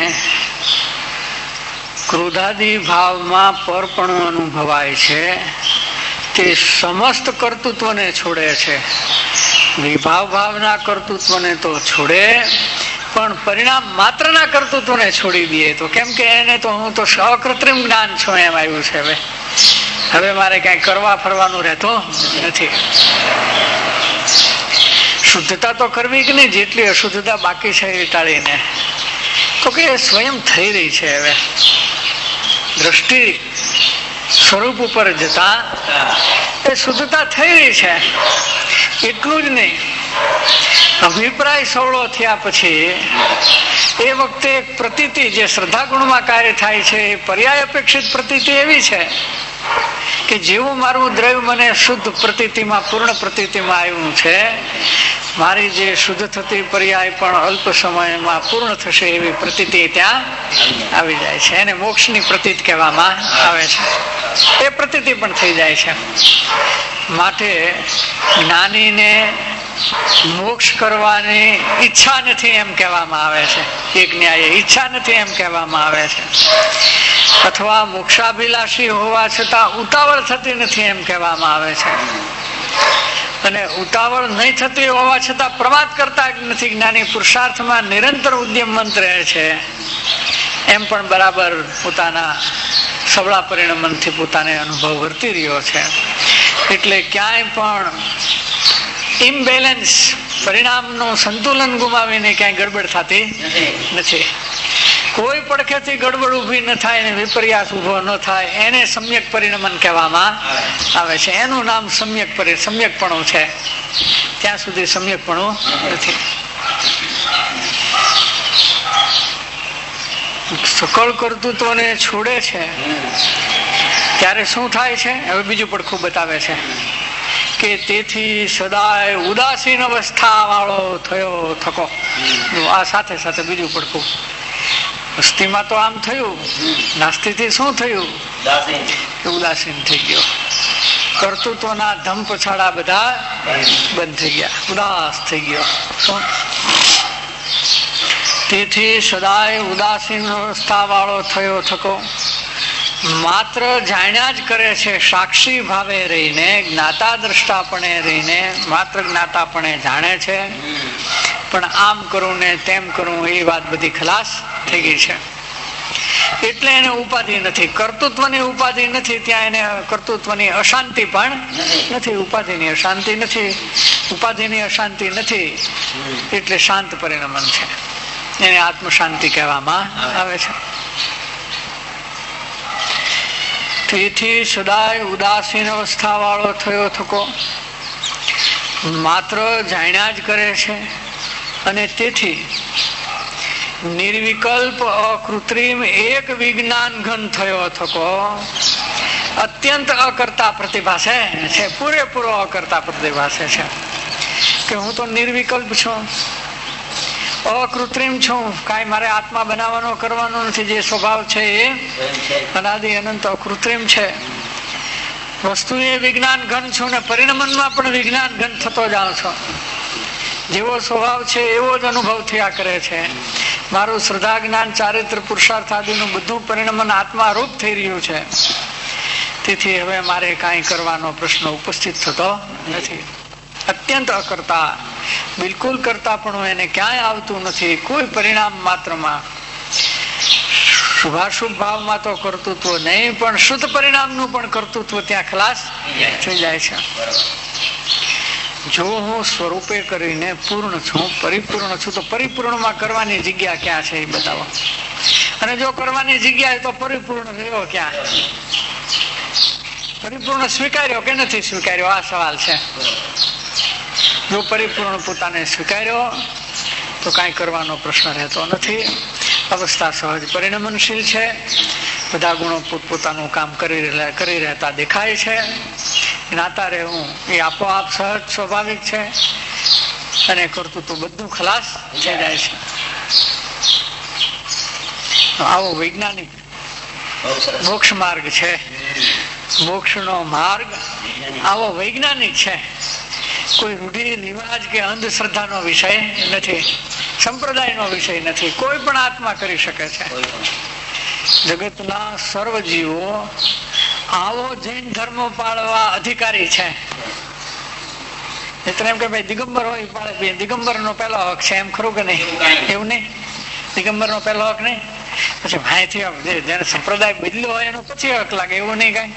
ક્રોધાદી ભાવમાં પરપણું અનુભવાય છે તે સમસ્ત કર્તૃત્વને છોડે છે. વિભાવ ભાવના કર્તૃત્વને તો છોડે, પણ પરિણામ માત્રના કર્તૃત્વને છોડી દે તો કેમ કે એને તો હું તો સકૃત્રિમ જ્ઞાન છું એમ આવ્યું છે. હવે મારે કઈ કરવા ફરવાનું રહેતું નથી. શુદ્ધતા તો કરવી કે નહીં, જેટલી અશુદ્ધતા બાકી છે એ ટાળીને, તો કે સ્વયં થઈ રહી છે. હવે દ્રષ્ટિ સ્વરૂપ ઉપર જતા એ શુદ્ધતા થઈ રહી છે. એટલું જ નહીં, અભિપ્રાય સવળો થયા પછી એ વખતે એક પ્રતીતિ જે શ્રદ્ધા ગુણમાં કાર્ય થાય છે એ પર્યાય અપેક્ષિત પ્રતીતિ એવી છે કે જેવું મારું દ્રવ્ય મને શુદ્ધ પ્રતીતિમાં પૂર્ણ પ્રતીતિમાં આવ્યું છે, મારી જે શુદ્ધ થતી પર્યાય પણ અલ્પ સમયમાં પૂર્ણ થશે એવી પ્રતીતિ ત્યાં આવી જાય છે. એને મોક્ષની પ્રતીત કહેવામાં આવે છે. એ પ્રતીતિ પણ થઈ જાય છે. માટે જ્ઞાનીને મોક્ષ કરવાની ઈચ્છા નથી એમ કહેવામાં આવે છે. એક ન્યાય ઈચ્છા નથી એમ કહેવામાં આવે છે. અથવા મોક્ષાભિલાષી હોવા છતાં ઉતાવળ થતી નથી એમ કહેવામાં આવે છે. અને ઉતાવળ નહીં થતી હોવા છતાં પ્રમાદ કરતા નથી. જ્ઞાની પુરુષાર્થમાં નિરંતર ઉદ્યમવંત રહે છે. એમ પણ બરાબર પોતાના સબળા પરિણમનથી પોતાને અનુભવ વર્તી રહ્યો છે. એટલે ક્યાંય પણ ઇમ્બેલેન્સ, પરિણામનું સંતુલન ગુમાવીને ક્યાંય ગડબડ થતી નથી. કોઈ પડખેથી ગડબડ ઊભી ન થાય ને વિપર્યાસ ઊભો ન થાય એને સમ્યક પરિણમન કહેવામાં આવે છે. એનું નામ સમ્યકપણું છે. ત્યાં સુધી સમ્યકપણું નથી. સકળ કર્તૃત્વને છોડે છે ત્યારે શું થાય છે? હવે બીજું પડખું બતાવે છે કે તેથી સદાય ઉદાસીન અવસ્થા વાળો થયો થકો. આ સાથે સાથે બીજું પડખું, વસ્તીમાં તો આમ થયું, નાસ્તિથી શું થયું? ઉદાસીન થઈ ગયો. કર્તૃત્વના ધમ પછાડા બધા બંધ થઈ ગયા, ઉદાસ થઈ ગયો. શું? તેથી સદાય ઉદાસીન અવસ્થા વાળો થયો થકો. માત્ર જાણ્યા જ કરે છે, સાક્ષી ભાવે રહીને, જ્ઞાતા દ્રષ્ટાપણે રહીને માત્ર જ્ઞાતાપણે જાણે છે. પણ આમ કરું ને તેમ કરું એ વાત બધી ખલાસ થઈ ગઈ છે. એટલે એને ઉપાધિ નથી, કર્તૃત્વની ઉપાધિ નથી, ત્યાં એને કર્તૃત્વની અશાંતિ પણ નથી, ઉપાધિની અશાંતિ નથી, ઉપાધિની અશાંતિ નથી, એટલે શાંત પરિણમન છે. એને આત્મ શાંતિ કહેવામાં આવે છે. તેથી સદાય ઉદાસીન અવસ્થા વાળો થયો થકો માત્ર જાણ્યા જ કરે છે, અને તેથી નિર્વિકલ્પ અકૃત્રિમ એક વિજ્ઞાન ઘન થયો થકો અત્યંત અકર્તા પ્રતિભાસે છે, પૂરેપૂરો અકર્તા પ્રતિભાસે છે કે હું તો નિર્વિકલ્પ છું, અકૃત્રિમ છું, કાંઈ મારે આત્મા બનાવવાનો કરવાનો નથી, જે સ્વભાવ છે એ અનાદિ અનંત અકૃત્રિમ છે. વસ્તુ એ વિજ્ઞાન ઘન છું ને પરિણમનમાં પણ વિજ્ઞાન ઘન થતો જાઉં છો. જેવો સ્વભાવ છે એવો જ અનુભવ થયા કરે છે. મારું શ્રદ્ધા જ્ઞાન ચારિત્ર પુરુષાર્થ આદિનું બધું પરિણમન આત્મા રૂપ થઈ રહ્યું છે. તેથી હવે મારે કાંઈ કરવાનો પ્રશ્ન ઉપસ્થિત થતો નથી. અત્યંત અકર્તા, બિલકુલ કરતા પણ એને ક્યાંય આવતું નથી, કોઈ પરિણામ માત્રમાં. શુભાશુભ ભાવમાં તો કર્તૃત્વ નહીં, પણ શુદ્ધ પરિણામનું પણ કર્તૃત્વ ત્યાં ખલાસ થઈ જાય છે. જો હું સ્વરૂપે કરીને પૂર્ણ છું, પરિપૂર્ણ છું, તો પરિપૂર્ણમાં કરવાની જગ્યા ક્યાં છે એ બતાવો. અને જો કરવાની જગ્યા તો પરિપૂર્ણ રહ્યો ક્યાં? પરિપૂર્ણ સ્વીકાર્યો કે નથી સ્વીકાર્યો? આ સવાલ છે. જો પરિપૂર્ણ પોતાને સ્વીકાર્યો તો કાંઈ કરવાનો પ્રશ્ન રહેતો નથી. અવસ્થા સહજ પરિણમનશીલ છે. બધા ગુણો પોતપોતાનું કામ કરી રહેતા દેખાય છે. નાતા રહેવું એ આપોઆપ સહજ સ્વાભાવિક છે, અને કરતું તો બધું ખલાસ થઈ જાય છે. આવો વૈજ્ઞાનિક મોક્ષ માર્ગ છે. મોક્ષનો માર્ગ આવો વૈજ્ઞાનિક છે. કોઈ રૂઢિ રિવાજ કે અંધશ્રદ્ધાનો વિષય નથી, સંપ્રદાયનો વિષય નથી. કોઈ પણ આત્મા કરી શકે છે. જગતના સર્વ જીવો આવો જૈન ધર્મ પાળવા અધિકારી છે. એટલે એમ કે ભાઈ દિગંબર હોય પાળે, દિગંબર નો પહેલો હક છે, એમ ખરું કે નહીં? એવું નહીં, દિગંબર નો પહેલો હક નહીં. પછી માહિતી જેને સંપ્રદાય બદલ્યો હોય એનો પછી હક લાગે, એવું નહીં કઈ.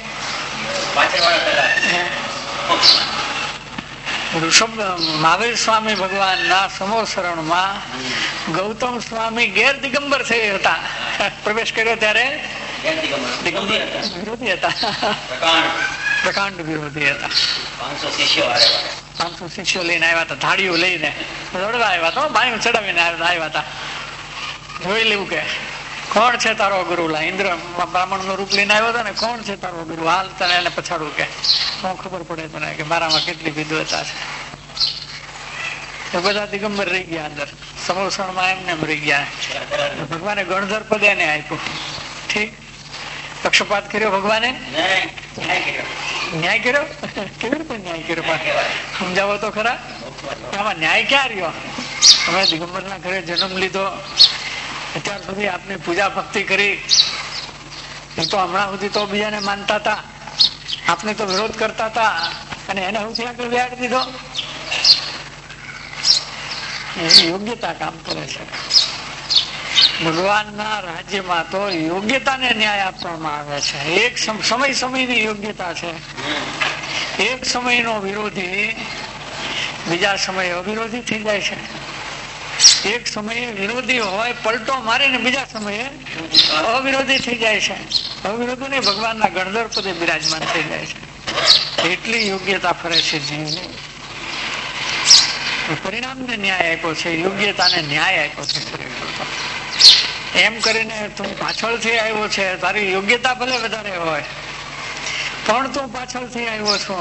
મહાવીર સ્વામી ભગવાન ના સમોસરણમાં ગૌતમ સ્વામી ગેર દિગંબર થઈ હતા. પ્રવેશ કર્યો ત્યારે વિરોધી હતા, પ્રકાંડ વિરોધી હતા. 500 શિષ્યો લઈને આવ્યા હતા, ધાડીઓ લઈને દોડવા આવ્યા હતા, બાયું ચડાવીને આવ્યા હતા. જોઈ લેવું કે કોણ છે તારો ગુરુ? ઇન્દ્ર બ્રાહ્મણ નું રૂપ લઈને આવ્યો હતો ને, કોણ છે તારો ગુરુ? હાલ તને એને પછાડું કે શું ખબર પડે તને કે મારામાં કેટલી વિદ્વતા છે. બધા દિગંબર રહી ગયા અંદર સમોસણમાં, એમને રહી ગયા. ભગવાને ગણધર પદ એને આપ્યું. ઠીક, પક્ષપાત કર્યો ભગવાને? ન્યાય કર્યો? કેવી રીતે ન્યાય કર્યો? સમજાવો તો ખરા. આમાં ન્યાય ક્યાં રહ્યો? તમે દિગંબર ના ઘરે જન્મ લીધો, અત્યાર સુધી આપની પૂજા ભક્તિ કરી, એ તો હમણાં સુધી તો બીજાને માનતા હતા, આપને તો વિરોધ કરતા હતા, અને એને સૌથી આગળ બેહાડી દીધો. એની યોગ્યતા કામ કરે છે. ભગવાનના રાજ્યમાં તો યોગ્યતાને ન્યાય આપવામાં આવે છે. એક સમયની યોગ્યતા છે. એક સમયનો વિરોધી બીજા સમયે અવિરોધી થઈ જાય છે. એક સમયે વિરોધી હોય, પલટો મારીને બીજા સમયે અવિરોધી થઈ જાય છે. અવિરોધી ને ભગવાનના ગણધર પદે બિરાજમાન થઈ જાય છે. એટલી યોગ્યતા ફરે છે જીવને. પરિણામને ન્યાય આપ્યો છે, યોગ્યતાને ન્યાય આપ્યો છે. એમ કરીને તું પાછળથી આવ્યો છે, તારી યોગ્યતા ભલે વધારે હોય, પણ તું પાછળથી આવ્યો છો,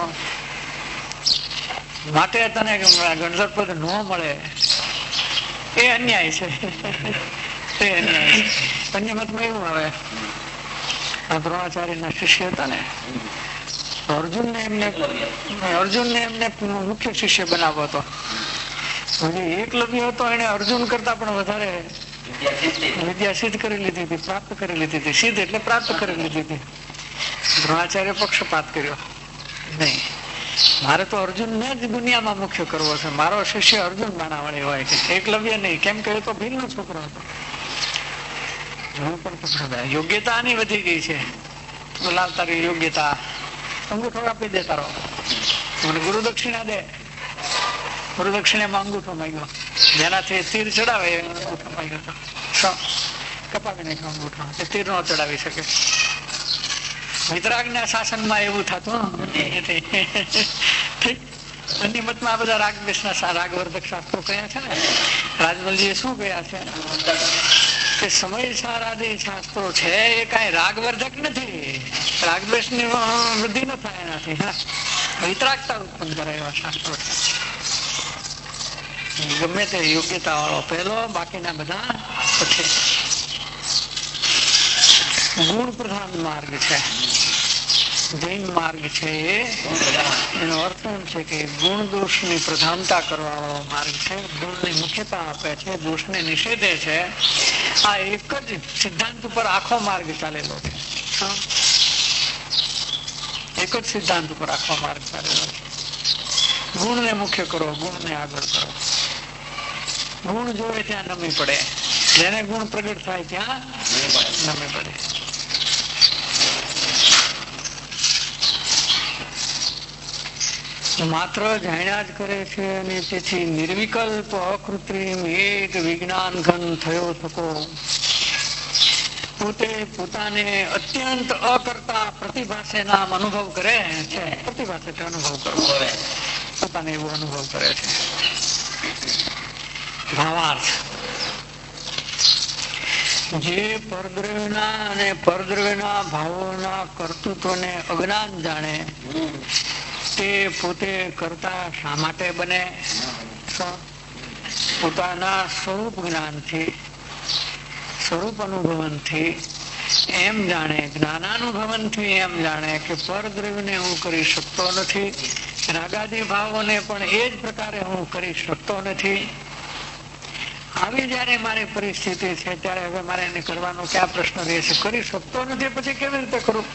માટે તને ગણધર પદ ન મળે, એ અન્યાય છે. એ અન્યાય છે. અન્ય મતમાં એવું આવે, દ્રોણાચાર્ય ના શિષ્ય હતા ને, અર્જુનને એમને મુખ્ય શિષ્ય બનાવ્યો હતો. એકલવ્ય હતો, એને અર્જુન કરતા પણ વધારે વિદ્યા સિદ્ધ કરી લીધી હતી, પ્રાપ્ત કરી લીધી હતી. સિદ્ધ એટલે પ્રાપ્ત કરી લીધી હતી. દ્રોણાચાર્ય પક્ષપાત કર્યો નહીં. મારે તો અર્જુનને જ દુનિયામાં મુખ્ય કરવો છે, મારો શિષ્ય અર્જુન બાણાવાળી હોય કે એકલવ્ય નહીં. કેમ કે તો ભીલનો છોકરો હતો. યોગ્યતા આની વધી ગઈ છે. લાવ તારી યોગ્યતા, અંગૂઠો આપી દે તારો, મને ગુરુ દક્ષિણા દે. ગુરુ દક્ષિણામાં અંગૂઠો માંગ્યો, જેનાથી તીર ચડાવે અંગૂઠો માંગ્યો હતો. કપાવી નાખ્યો અંગૂઠો, તે તીર નો ચડાવી શકે. વિતરાગના શાસનમાં એવું થતું. અનિમતમાં બધા રાગદ્વેષના રાગવર્ધક શાસ્ત્રો કયા છે ને, રાજમલજીએ શું કહ્યા છે કે સમય સારાદી શાસ્ત્રો છે એ કઈ રાગવર્ધક નથી, રાગદ્વેષની વૃદ્ધિ ન થાય એનાથી. વિતરાગતા ઉત્પન્ન કરે એવા શાસ્ત્રો છે. ગમે તે યોગ્યતા વાળો પહેલો, બાકીના બધા પછી. ગુણ પ્રધાન માર્ગ છે જૈન માર્ગ છે. એનો અર્થ એમ છે કે ગુણ દોષની પ્રધાનતા કરવા વાળો માર્ગ છે. ગુણની મુખ્યતા આપે છે, દોષને નિષેધે છે. આ એક જ સિદ્ધાંત ઉપર આખો માર્ગ ચાલેલો છે. એક જ સિદ્ધાંત ઉપર આખો માર્ગ ચાલેલો છે. ગુણને મુખ્ય કરો, ગુણને આગળ કરો. ગુણ જોવે ત્યાં નમી પડે, જેને ગુણ પ્રગટ થાય ત્યાં નમી પડે. માત્ર જાણ્યા જ કરે છે અને તેથી નિર્વિકલ્પ અકૃત્રિમ એક વિજ્ઞાન ઘન થયો થકો પોતે પોતાને અત્યંત અકર્તા પ્રતિભાસે નામ અનુભવ કરે છે. પ્રતિભાસે અનુભવ કરવો, પોતાને એવો અનુભવ કરે છે. ભાવાર્થ: જે પરદ્રવ્યના અને પરદ્રવ્યના ભાવોના કર્તૃત્વને અજ્ઞાન જાણે તે પોતે કરતા શા માટે બને? પોતાના સ્વરૂપ જ્ઞાનથી, સ્વરૂપ અનુભવનથી એમ જાણે, જ્ઞાનાનુભવનથી એમ જાણે કે પરદ્રવ્યને હું કરી શકતો નથી, રાગાદી ભાવોને પણ એ જ પ્રકારે હું કરી શકતો નથી. આવી જયારે મારી પરિસ્થિતિ છે ત્યારે હવે મારે એને કરવાનો ક્યાં પ્રશ્ન રહે છે? કરી શકતો નથી, પછી કેવી રીતે કરું?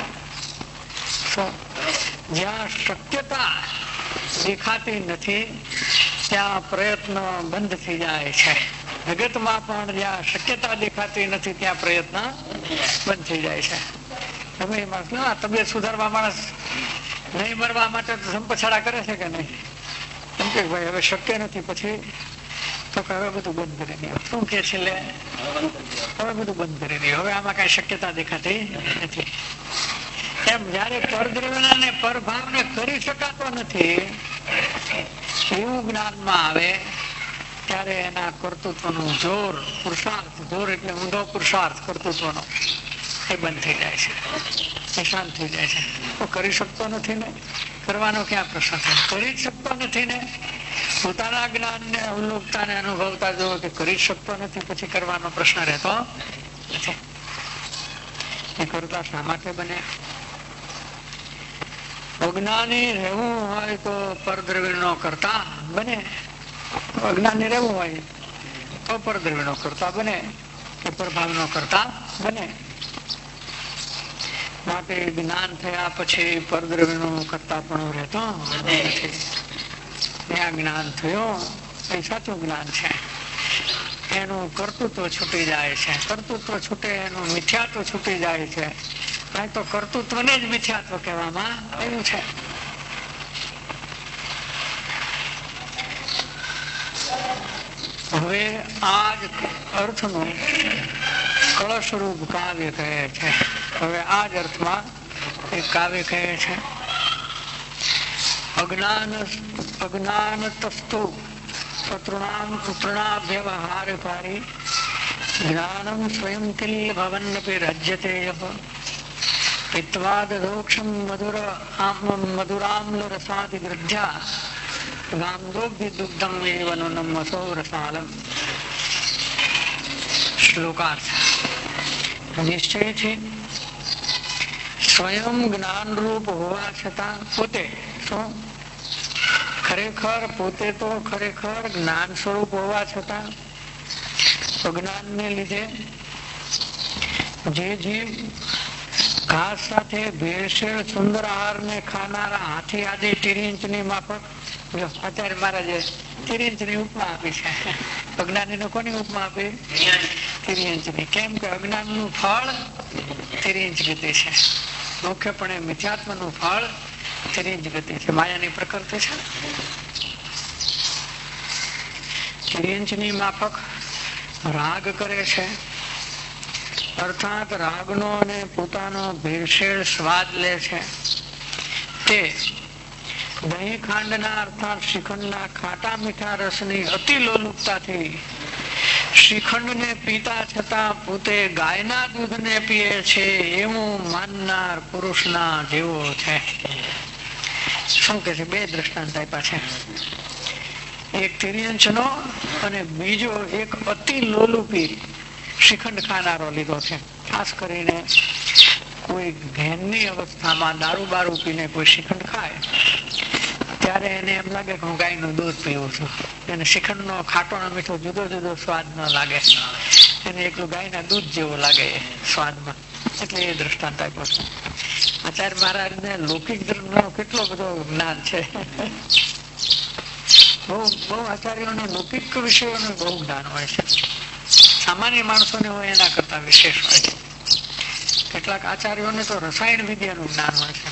જ્યાં શક્યતા દેખાતી નથી ત્યાં પ્રયત્ન બંધ થઈ જાય છે. જગતમાં પણ જ્યાં શક્યતા દેખાતી નથી ત્યાં પ્રયત્ન બંધ થઈ જાય છે. તમે તબિયત સુધારવા માણસ નહીં મરવા માટે સંપછાડા કરે છે કે નહીં? એમ કે ભાઈ હવે શક્ય નથી, પછી તો હવે બધું બંધ કરી દો. શું કે છે? હવે બધું બંધ કરી દો, હવે આમાં કઈ શક્યતા દેખાતી નથી. એમ જયારે પરદ્રવ્ય ને પરભાવને કરી શકાતો નથી એવું જ્ઞાનમાં આવે ત્યારે એના કર્તૃત્વનું જોર, પુરુષાર્થ, જોર એટલે ઊંધો પુરુષાર્થ કર્તૃત્વનો, એ બંધ થઈ જાય છે, એ શાંત થઈ જાય છે. તો કરી શકતો નથી ને, કરવાનો ક્યાં પ્રશ્ન છે? કરી જ શકતો નથી ને, પોતાના જ્ઞાનને અવલોકતા ને અનુભવતા જો કે કરી શકતો નથી, પછી કરવાનો પ્રશ્ન રહેતો નથી. એ કરતા શા માટે બને? અજ્ઞાની રહેવું હોય તો પરદ્રવ્ય નો કરતા બને. અજ્ઞાની રહેવું હોય તો પરદ્રવ્ય નો કરતા બને કે પરભાવ નો કરતા બને. માટે જ્ઞાન થયા પછી પરદ્રવ્ય નો કરતા પણ રહેતો નથી. ત્યાં જ્ઞાન થયું એ સાચું જ્ઞાન છે. એનું કર્તૃત્વ છૂટી જાય છે. કર્તૃત્વ છૂટે એનું મિથ્યાત્વ છૂટી જાય છે. કાંઈ તો કર્તૃત્વને જ મિથ્યાત્વ કહેવામાં આવ્યું છે. હવે આ જ અર્થનું કળશરૂપ કાવ્ય કહે છે. હવે આ જ અર્થમાં એક કાવ્ય કહે છે: અજ્ઞાનતસ્તુ તૃણાભ્યવહાર પારી જ્ઞાનમ સ્વયં તિલ્ય ભવન્નપી રજ્યતે યઃ પિત્વાદોક્ષમ મધુરામ્લ રસાદિ ગૃહ્યા ગાંધોભ્ય દુગ્ધમ એવ નુનમસો રસાલમ. શ્લોકાર્થ: નિશ્ચયથી સ્વયં જ્ઞાન રૂપ હોવા છતાં પોતે શું ખરેખર પોતે તો ખરેખર જ્ઞાન સ્વરૂપ હોવા છતાં અજ્ઞાનને લીધે જે જીવ ઘાસ સાથે ભેળસેળ સુંદર આહાર ને ખાનારા હાથી આદિ તિર્યંચ ની માફક. આચાર્ય મહારાજે તિર્યંચ ની ઉપમા આપી છે. અજ્ઞાની નો કોની ઉપમા આપી? તિર્યંચ ની. કેમ કે અજ્ઞાન નું ફળ તિર્યંચ ગતિ છે, મુખ્યપણે મિથ્યાત્મ નું ફળ તિર્યંચ ગતિ છે, માયાની પ્રકૃતિ છે. તિર્યંચ ની માફક રાગ કરે છે, અર્થાત રાગનો અને પોતાનો ભેળસેળ સ્વાદ લે છે. તે દહીં ખાંડના અર્થાત શ્રીખંડના ખાટા મીઠા રસની અતિ લોલુપતાથી શ્રીખંડને પીતા છતાં પોતે ગાયના દૂધને પીએ છે એવું માનનાર પુરુષના જેવો છે. શું કે છે? બે દ્રષ્ટાંત આપ્યા છે. એક તિર્યંચનો અને બીજો એક અતિ લોલુપી શ્રીખંડ ખાનારો લીધો છે. ખાસ કરીને કોઈ ઘેનની અવસ્થામાં દારૂ બારૂ પીને કોઈ શ્રીખંડ ખાય ત્યારે એને એમ લાગે કે હું ગાયનું દૂધ પીવું છું. એને શ્રીખંડનો ખાટો અને મીઠો જુદો જુદો સ્વાદ ન લાગે, એને એકલું ગાયના દૂધ જેવું લાગે સ્વાદમાં. એટલે એ દ્રષ્ટાંત આપ્યો છે. આચાર્ય મહારાજને લૌકિક ધર્મનો કેટલો બધો જ્ઞાન છે. બહુ આચાર્યોને લૌકિક વિષયોનું બહુ જ્ઞાન હોય છે. સામાન્ય માણસોને હોય એના કરતા વિશેષ હોય છે. કેટલાક આચાર્યોને તો રસાયણ વિદ્યાનું જ્ઞાન હોય છે.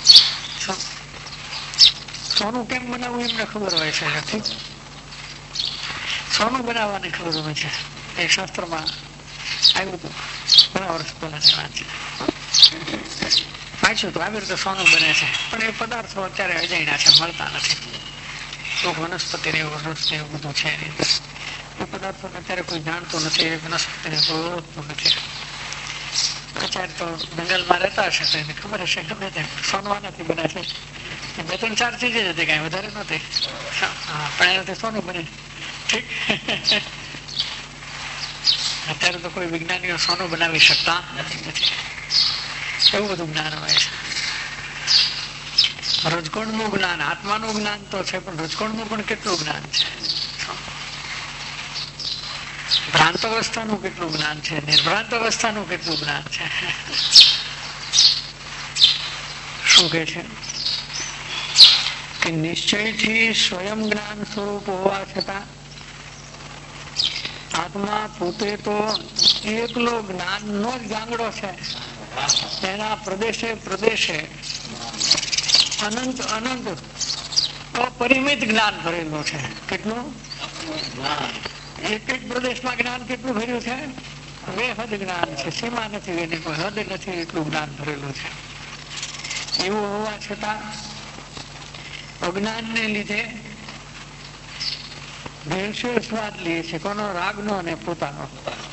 સોનું કેમ બનાવવું એમને ખબર હોય છે. સોનું બનાવવાની ખબર હોય છે. એ શાસ્ત્રમાં આવ્યું હતું ઘણા વર્ષ પહેલાની વાત છે. વાંચ્યું તો આવી રીતે સોનું બને છે, પણ એ પદાર્થો અત્યારે અજાણ્યા છે, મળતા નથી. વનસ્પતિ ને એવું રસ ને એવું બધું છે એની અંદર. એ પદાર્થો અત્યારે કોઈ જાણતું નથી, એ વનસ્પતિને કોઈ ઓળખતું નથી. આચાર્ય તો જંગલમાં રહેતા હશે તો એને ખબર હશે ગમે તેમ સોનવાનાથી બને છે. 2-3-4 ચીજ જ હતી, કઈ વધારે નથી, પણ એનાથી સોનું બને. ઠીક. અત્યારે તો કોઈ વિજ્ઞાનીઓ સોનું બનાવી શકતા નથી. એવું બધું જ્ઞાન હોય છે. રજકોણ નું જ્ઞાન, આત્માનું જ્ઞાન તો છે, પણ રજકોણ નું પણ કેટલું જ્ઞાન છે. ભ્રાંત અવસ્થાનું કેટલું જ્ઞાન છે, નિર્ભ્રાંત અવસ્થાનું કેટલું જ્ઞાન છે. શું કે છે કે નિશ્ચયથી સ્વયં જ્ઞાન સ્વરૂપ હોવા છતાં આત્મા પોતે તો એકલો જ્ઞાનનો જ ગાંગડો છે. એના પ્રદેશે પ્રદેશે અનંત અનંત અપરિમિત જ્ઞાન ભરેલું છે. કેટલું? એક એક પ્રદેશમાં જ્ઞાન કેટલું ભર્યું છે? બેહદ જ્ઞાન છે, સીમા નથી, એની કોઈ હદ નથી, એટલું જ્ઞાન ભરેલું છે. એવું હોવા છતાં અજ્ઞાન ને લીધે ભેળસેળ સ્વાદ લે છે. કોનો? રાગનો અને પોતાનો.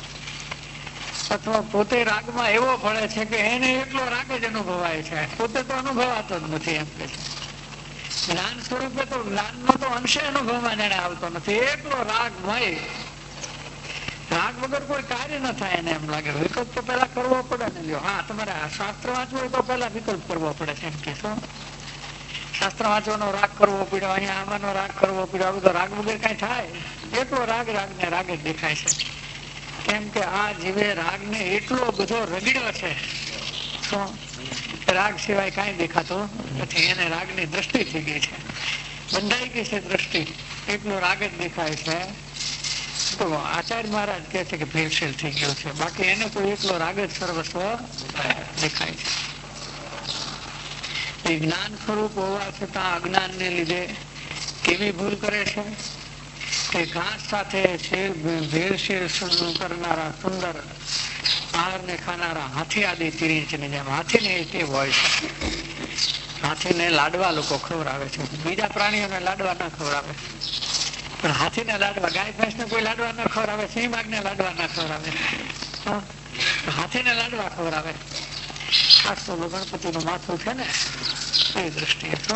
અથવા પોતે રાગમાં એવો પડે છે કે એને એટલો રાગ જ અનુભવાય છે, પોતે તો અનુભવાતો જ નથી. એમ કે જ્ઞાન સ્વરૂપે તો જ્ઞાનનો તો અંશે અનુભવમાં એને આવતો નથી. એટલો રાગમય, રાગ વગર કોઈ કાર્ય ન થાય એને એમ લાગે. વિકલ્પ તો પેલા કરવો પડે ને. લ્યો, હા, તમારે શાસ્ત્ર વાંચવું હોય તો પેલા વિકલ્પ કરવો પડે છે. એમ કે શું શાસ્ત્ર વાંચવાનો રાગ કરવો પડ્યો, અહીંયા આમાંનો રાગ કરવો પડ્યો, આ બધો રાગ વગર કઈ થાય? એટલો રાગ રાગને રાગ જ દેખાય છે. કેમ કે આ જીવે રાગને એટલો બધો રગડ્યો છે, શું રાગ સિવાય કઈ દેખાતું નથી. એને રાગની દ્રષ્ટિ થઈ ગઈ છે, બંધાઈ ગઈ છે દ્રષ્ટિ, એટલો રાગ જ દેખાય છે. તો આચાર્ય મહારાજ કહે છે કે ભેળસેળ થઈ ગયો છે, બાકી એને તો એટલો રાગ જ સર્વસ્વ દેખાય છે. એ જ્ઞાન સ્વરૂપ હોવા છતાં અજ્ઞાન ને લીધે કેવી ભૂલ કરે છે કે ઘાસ સાથે ભેળસેળ કરનારા સુંદર આહાર ને ખાનારા હાથી આદિ તિર્યંચ ને જેમ હાથીને એ ટેવ હોય છે. હાથીને લાડવા લોકો ખવડાવે છે, બીજા પ્રાણીઓને લાડવા ના ખવડાવે, પણ હાથીને લાડવા, ગાય ભેંસ ને કોઈ લાડવા ના ખવડાવે, સિંહ બાઘ ને લાડવા ના ખવડાવે, હાથીને લાડવા ખવડાવે. ખાસ તો ગણપતિ નું માથું છે ને, એ દ્રષ્ટિએ તો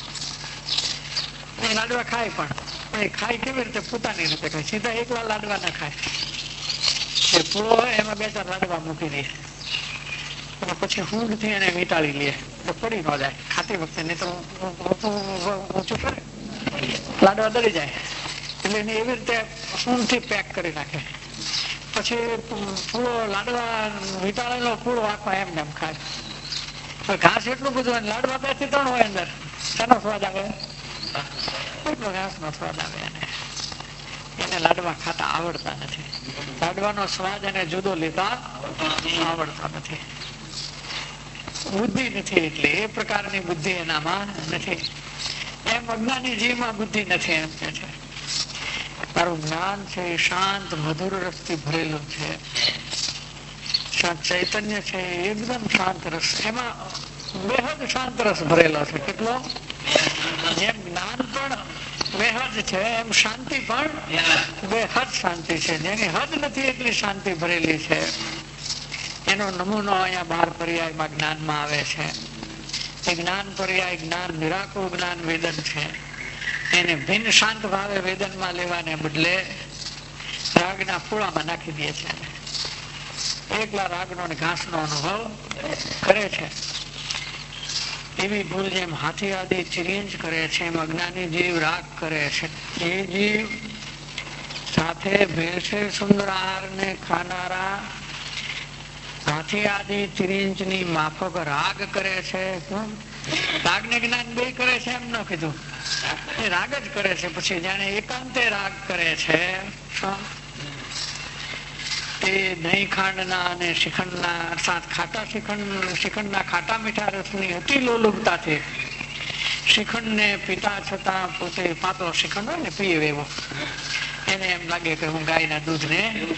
એ લાડવા ખાય, પણ એ ખાય કેવી રીતે? પોતાની રીતે ખાય. સીધા એકલા લાડવા ના ખાય. એ પૂળો હોય એમાં 2-4 લાડવા મૂકી દે, પછી ઊંઘ થી એને વીંટાળી લે તો પડી ન જાય ખાતી વખતે, નહીં તો ઊંચું કરે, લાડવા દળી જાય. એટલે એને એવી રીતે ઊંઘ થી પેક કરી નાખે. પછી પૂળો, લાડવા વીંટાળેલો પૂળો આખો એમને એમ ખાય. ઘાસ એટલું બધું લાડવા 2 થી 3 હોય અંદર, શાનો સ્વાદ આવે? એટલો ઘાસ નો સ્વાદ આવે. એને લાડવા ખાતા આવડતા નથી. લાડવાનો સ્વાદ એને જુદો લેતા આવડતા નથી. બુદ્ધિ નથી, એટલે એ પ્રકારની બુદ્ધિ એનામાં નથી. એમ અજ્ઞાની જીવમાં બુદ્ધિ નથી. એમ કે છે તારું જ્ઞાન છે એ શાંત મધુર રસથી ભરેલું છે. ચૈતન્ય છે એકદમ શાંત રસ, એમાં બેહદ શાંત રસ ભરેલો છે. કેટલો? જેમ જ્ઞાન પણ બેહદ છે એમ શાંતિ પણ બેહદ શાંતિ છે. જેની હદ નથી એટલી શાંતિ ભરેલી છે. એનો નમૂનો અહીંયા 12 પર્યાયમાં જ્ઞાનમાં આવે છે. એ જ્ઞાન પર્યાય જ્ઞાન નિરાકુર જ્ઞાન વેદન છે. એને ભિન્ન શાંત ભાવે વેદનમાં લેવાને બદલે રાગના પૂળામાં નાખી દે છે. એકલા રાગનો અને ઘાસનો અનુભવ કરે છે. એવી ભૂલ જેમ હાથી આદિ ચિરિંજ કરે છે એમ અજ્ઞાની જીવ રાગ કરે છે. એ જીવ સાથે ભેળસેળ સુંદર આહારને ખાનારા હાથી આદિ ચિરિંજ ની માફક રાગ કરે છે. રાગ ને જ્ઞાન 2 કરે છે એમ ન કીધું, એ રાગ જ કરે છે. પછી જાણે એકાંતે રાગ કરે છે. એ દહીં ખાંડના અને શ્રીખંડના અર્થાત ખાટા શ્રીખંડના ખાટા મીઠા રસની અતિ લોલુપતાથી શ્રીખંડને પીતા છતાં પોતે પાતળો શ્રીખંડ હોય ને પીએ એવો એને એમ લાગે કે હું ગાયના દૂધને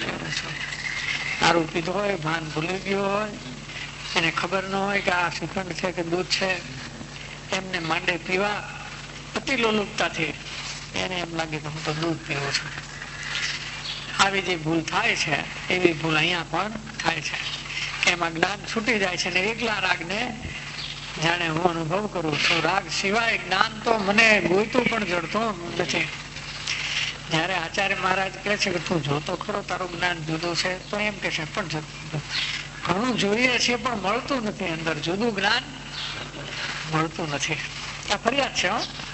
દારૂ પીધો હોય, ભાન ભૂલી ગયો હોય, એને ખબર ન હોય કે આ શ્રીખંડ છે કે દૂધ છે. એમને માંડે પીવા અતિ લોલુપતાથી એને એમ લાગે કે હું તો દૂધ પીવું છું. આવી જે ભૂલ થાય છે એવી ભૂલ અહીંયા પણ થાય છે. એમાં જ્ઞાન છૂટી જાય છે ને એકલા રાગને જાણે હું અનુભવ કરું છું. રાગ સિવાય જ્ઞાન તો મને ગોઈતું પણ જડતું નથી. જયારે આચાર્ય મહારાજ કહે છે કે તું જોતો ખરો તારું જ્ઞાન જુદું છે, તો એમ કે છે પણ ઘણું જોઈએ છીએ પણ મળતું નથી. અંદર જુદું જ્ઞાન મળતું નથી. આ ફરિયાદ છે.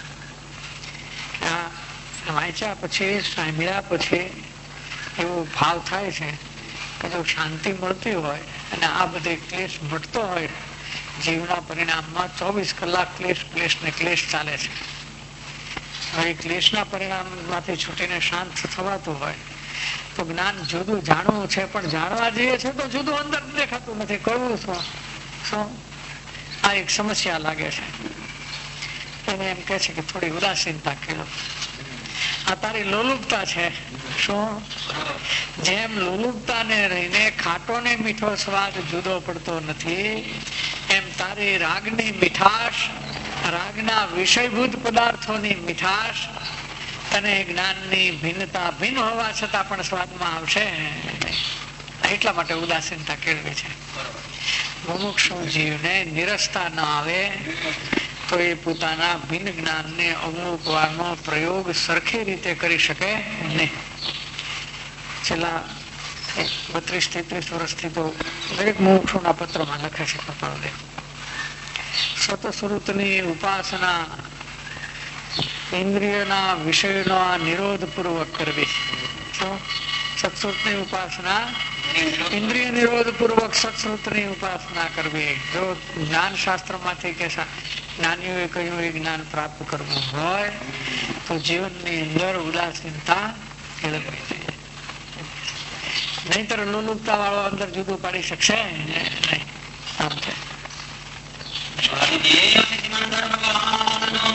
વાંચ્યા પછી સાંભળ્યા પછી એવો ભાવ થાય છે કે જો શાંતિ મળતી હોય અને આ બધી ક્લેશ મટતો હોય, જીવના પરિણામમાં 24 કલાક ક્લેશ ને ક્લેશ ચાલે છે. હવે ક્લેશના પરિણામમાંથી છૂટીને શાંત થવાતું હોય તો જ્ઞાન જુદું જાણવું છે, પણ જાણવા જઈએ છે તો જુદું અંદર દેખાતું નથી. કરવું શું? આ એક સમસ્યા લાગે છે. એને એમ કે છે કે થોડી ઉદાસીનતા કેળવો. આ તારી લોલુપતા છે. શું? જેમ લોલુપતા ને રહીને ખાટો ને મીઠો સ્વાદ જુદો પડતો નથી, એમ તારી રાગની મીઠાશ, રાગના વિષયભૂત પદાર્થોની મીઠાશ અને જ્ઞાનની ભિન્નતા ભિન્ન હોવા છતાં પણ સ્વાદમાં આવશે. એટલા માટે ઉદાસીનતા કેળવી છે. મુમુક્ષુ જીવને નિરસતા ન આવે તો એ પોતાના ભિન્ન જ્ઞાનને અવલોકવાનો પ્રયોગ સરખી રીતે કરી શકે નહીં. છેલ્લા 32-33 વર્ષથી તો દરેક મુમુક્ષુના પત્રમાં લખે છે કપાળદેવ, સતસ્વરૂપની ઉપાસના ઇન્દ્રિયના વિષયનો નિરોધ પૂર્વક કરવી. સત્સ્વરૂપની ઉપાસના ઇન્દ્રિય નિરોધ પૂર્વક સત્સ્વરૂપની ઉપાસના કરવી. જો જ્ઞાન શાસ્ત્ર માંથી કે જ્ઞાનીઓએ કહ્યું એ જ્ઞાન પ્રાપ્ત કરવું હોય તો જીવનની અંદર ઉદાસીનતા કેળવવી જોઈએ. નહીતર લોલુપતા વાળો અંદર જુદું પાડી શકશે નહીં. આમ છે.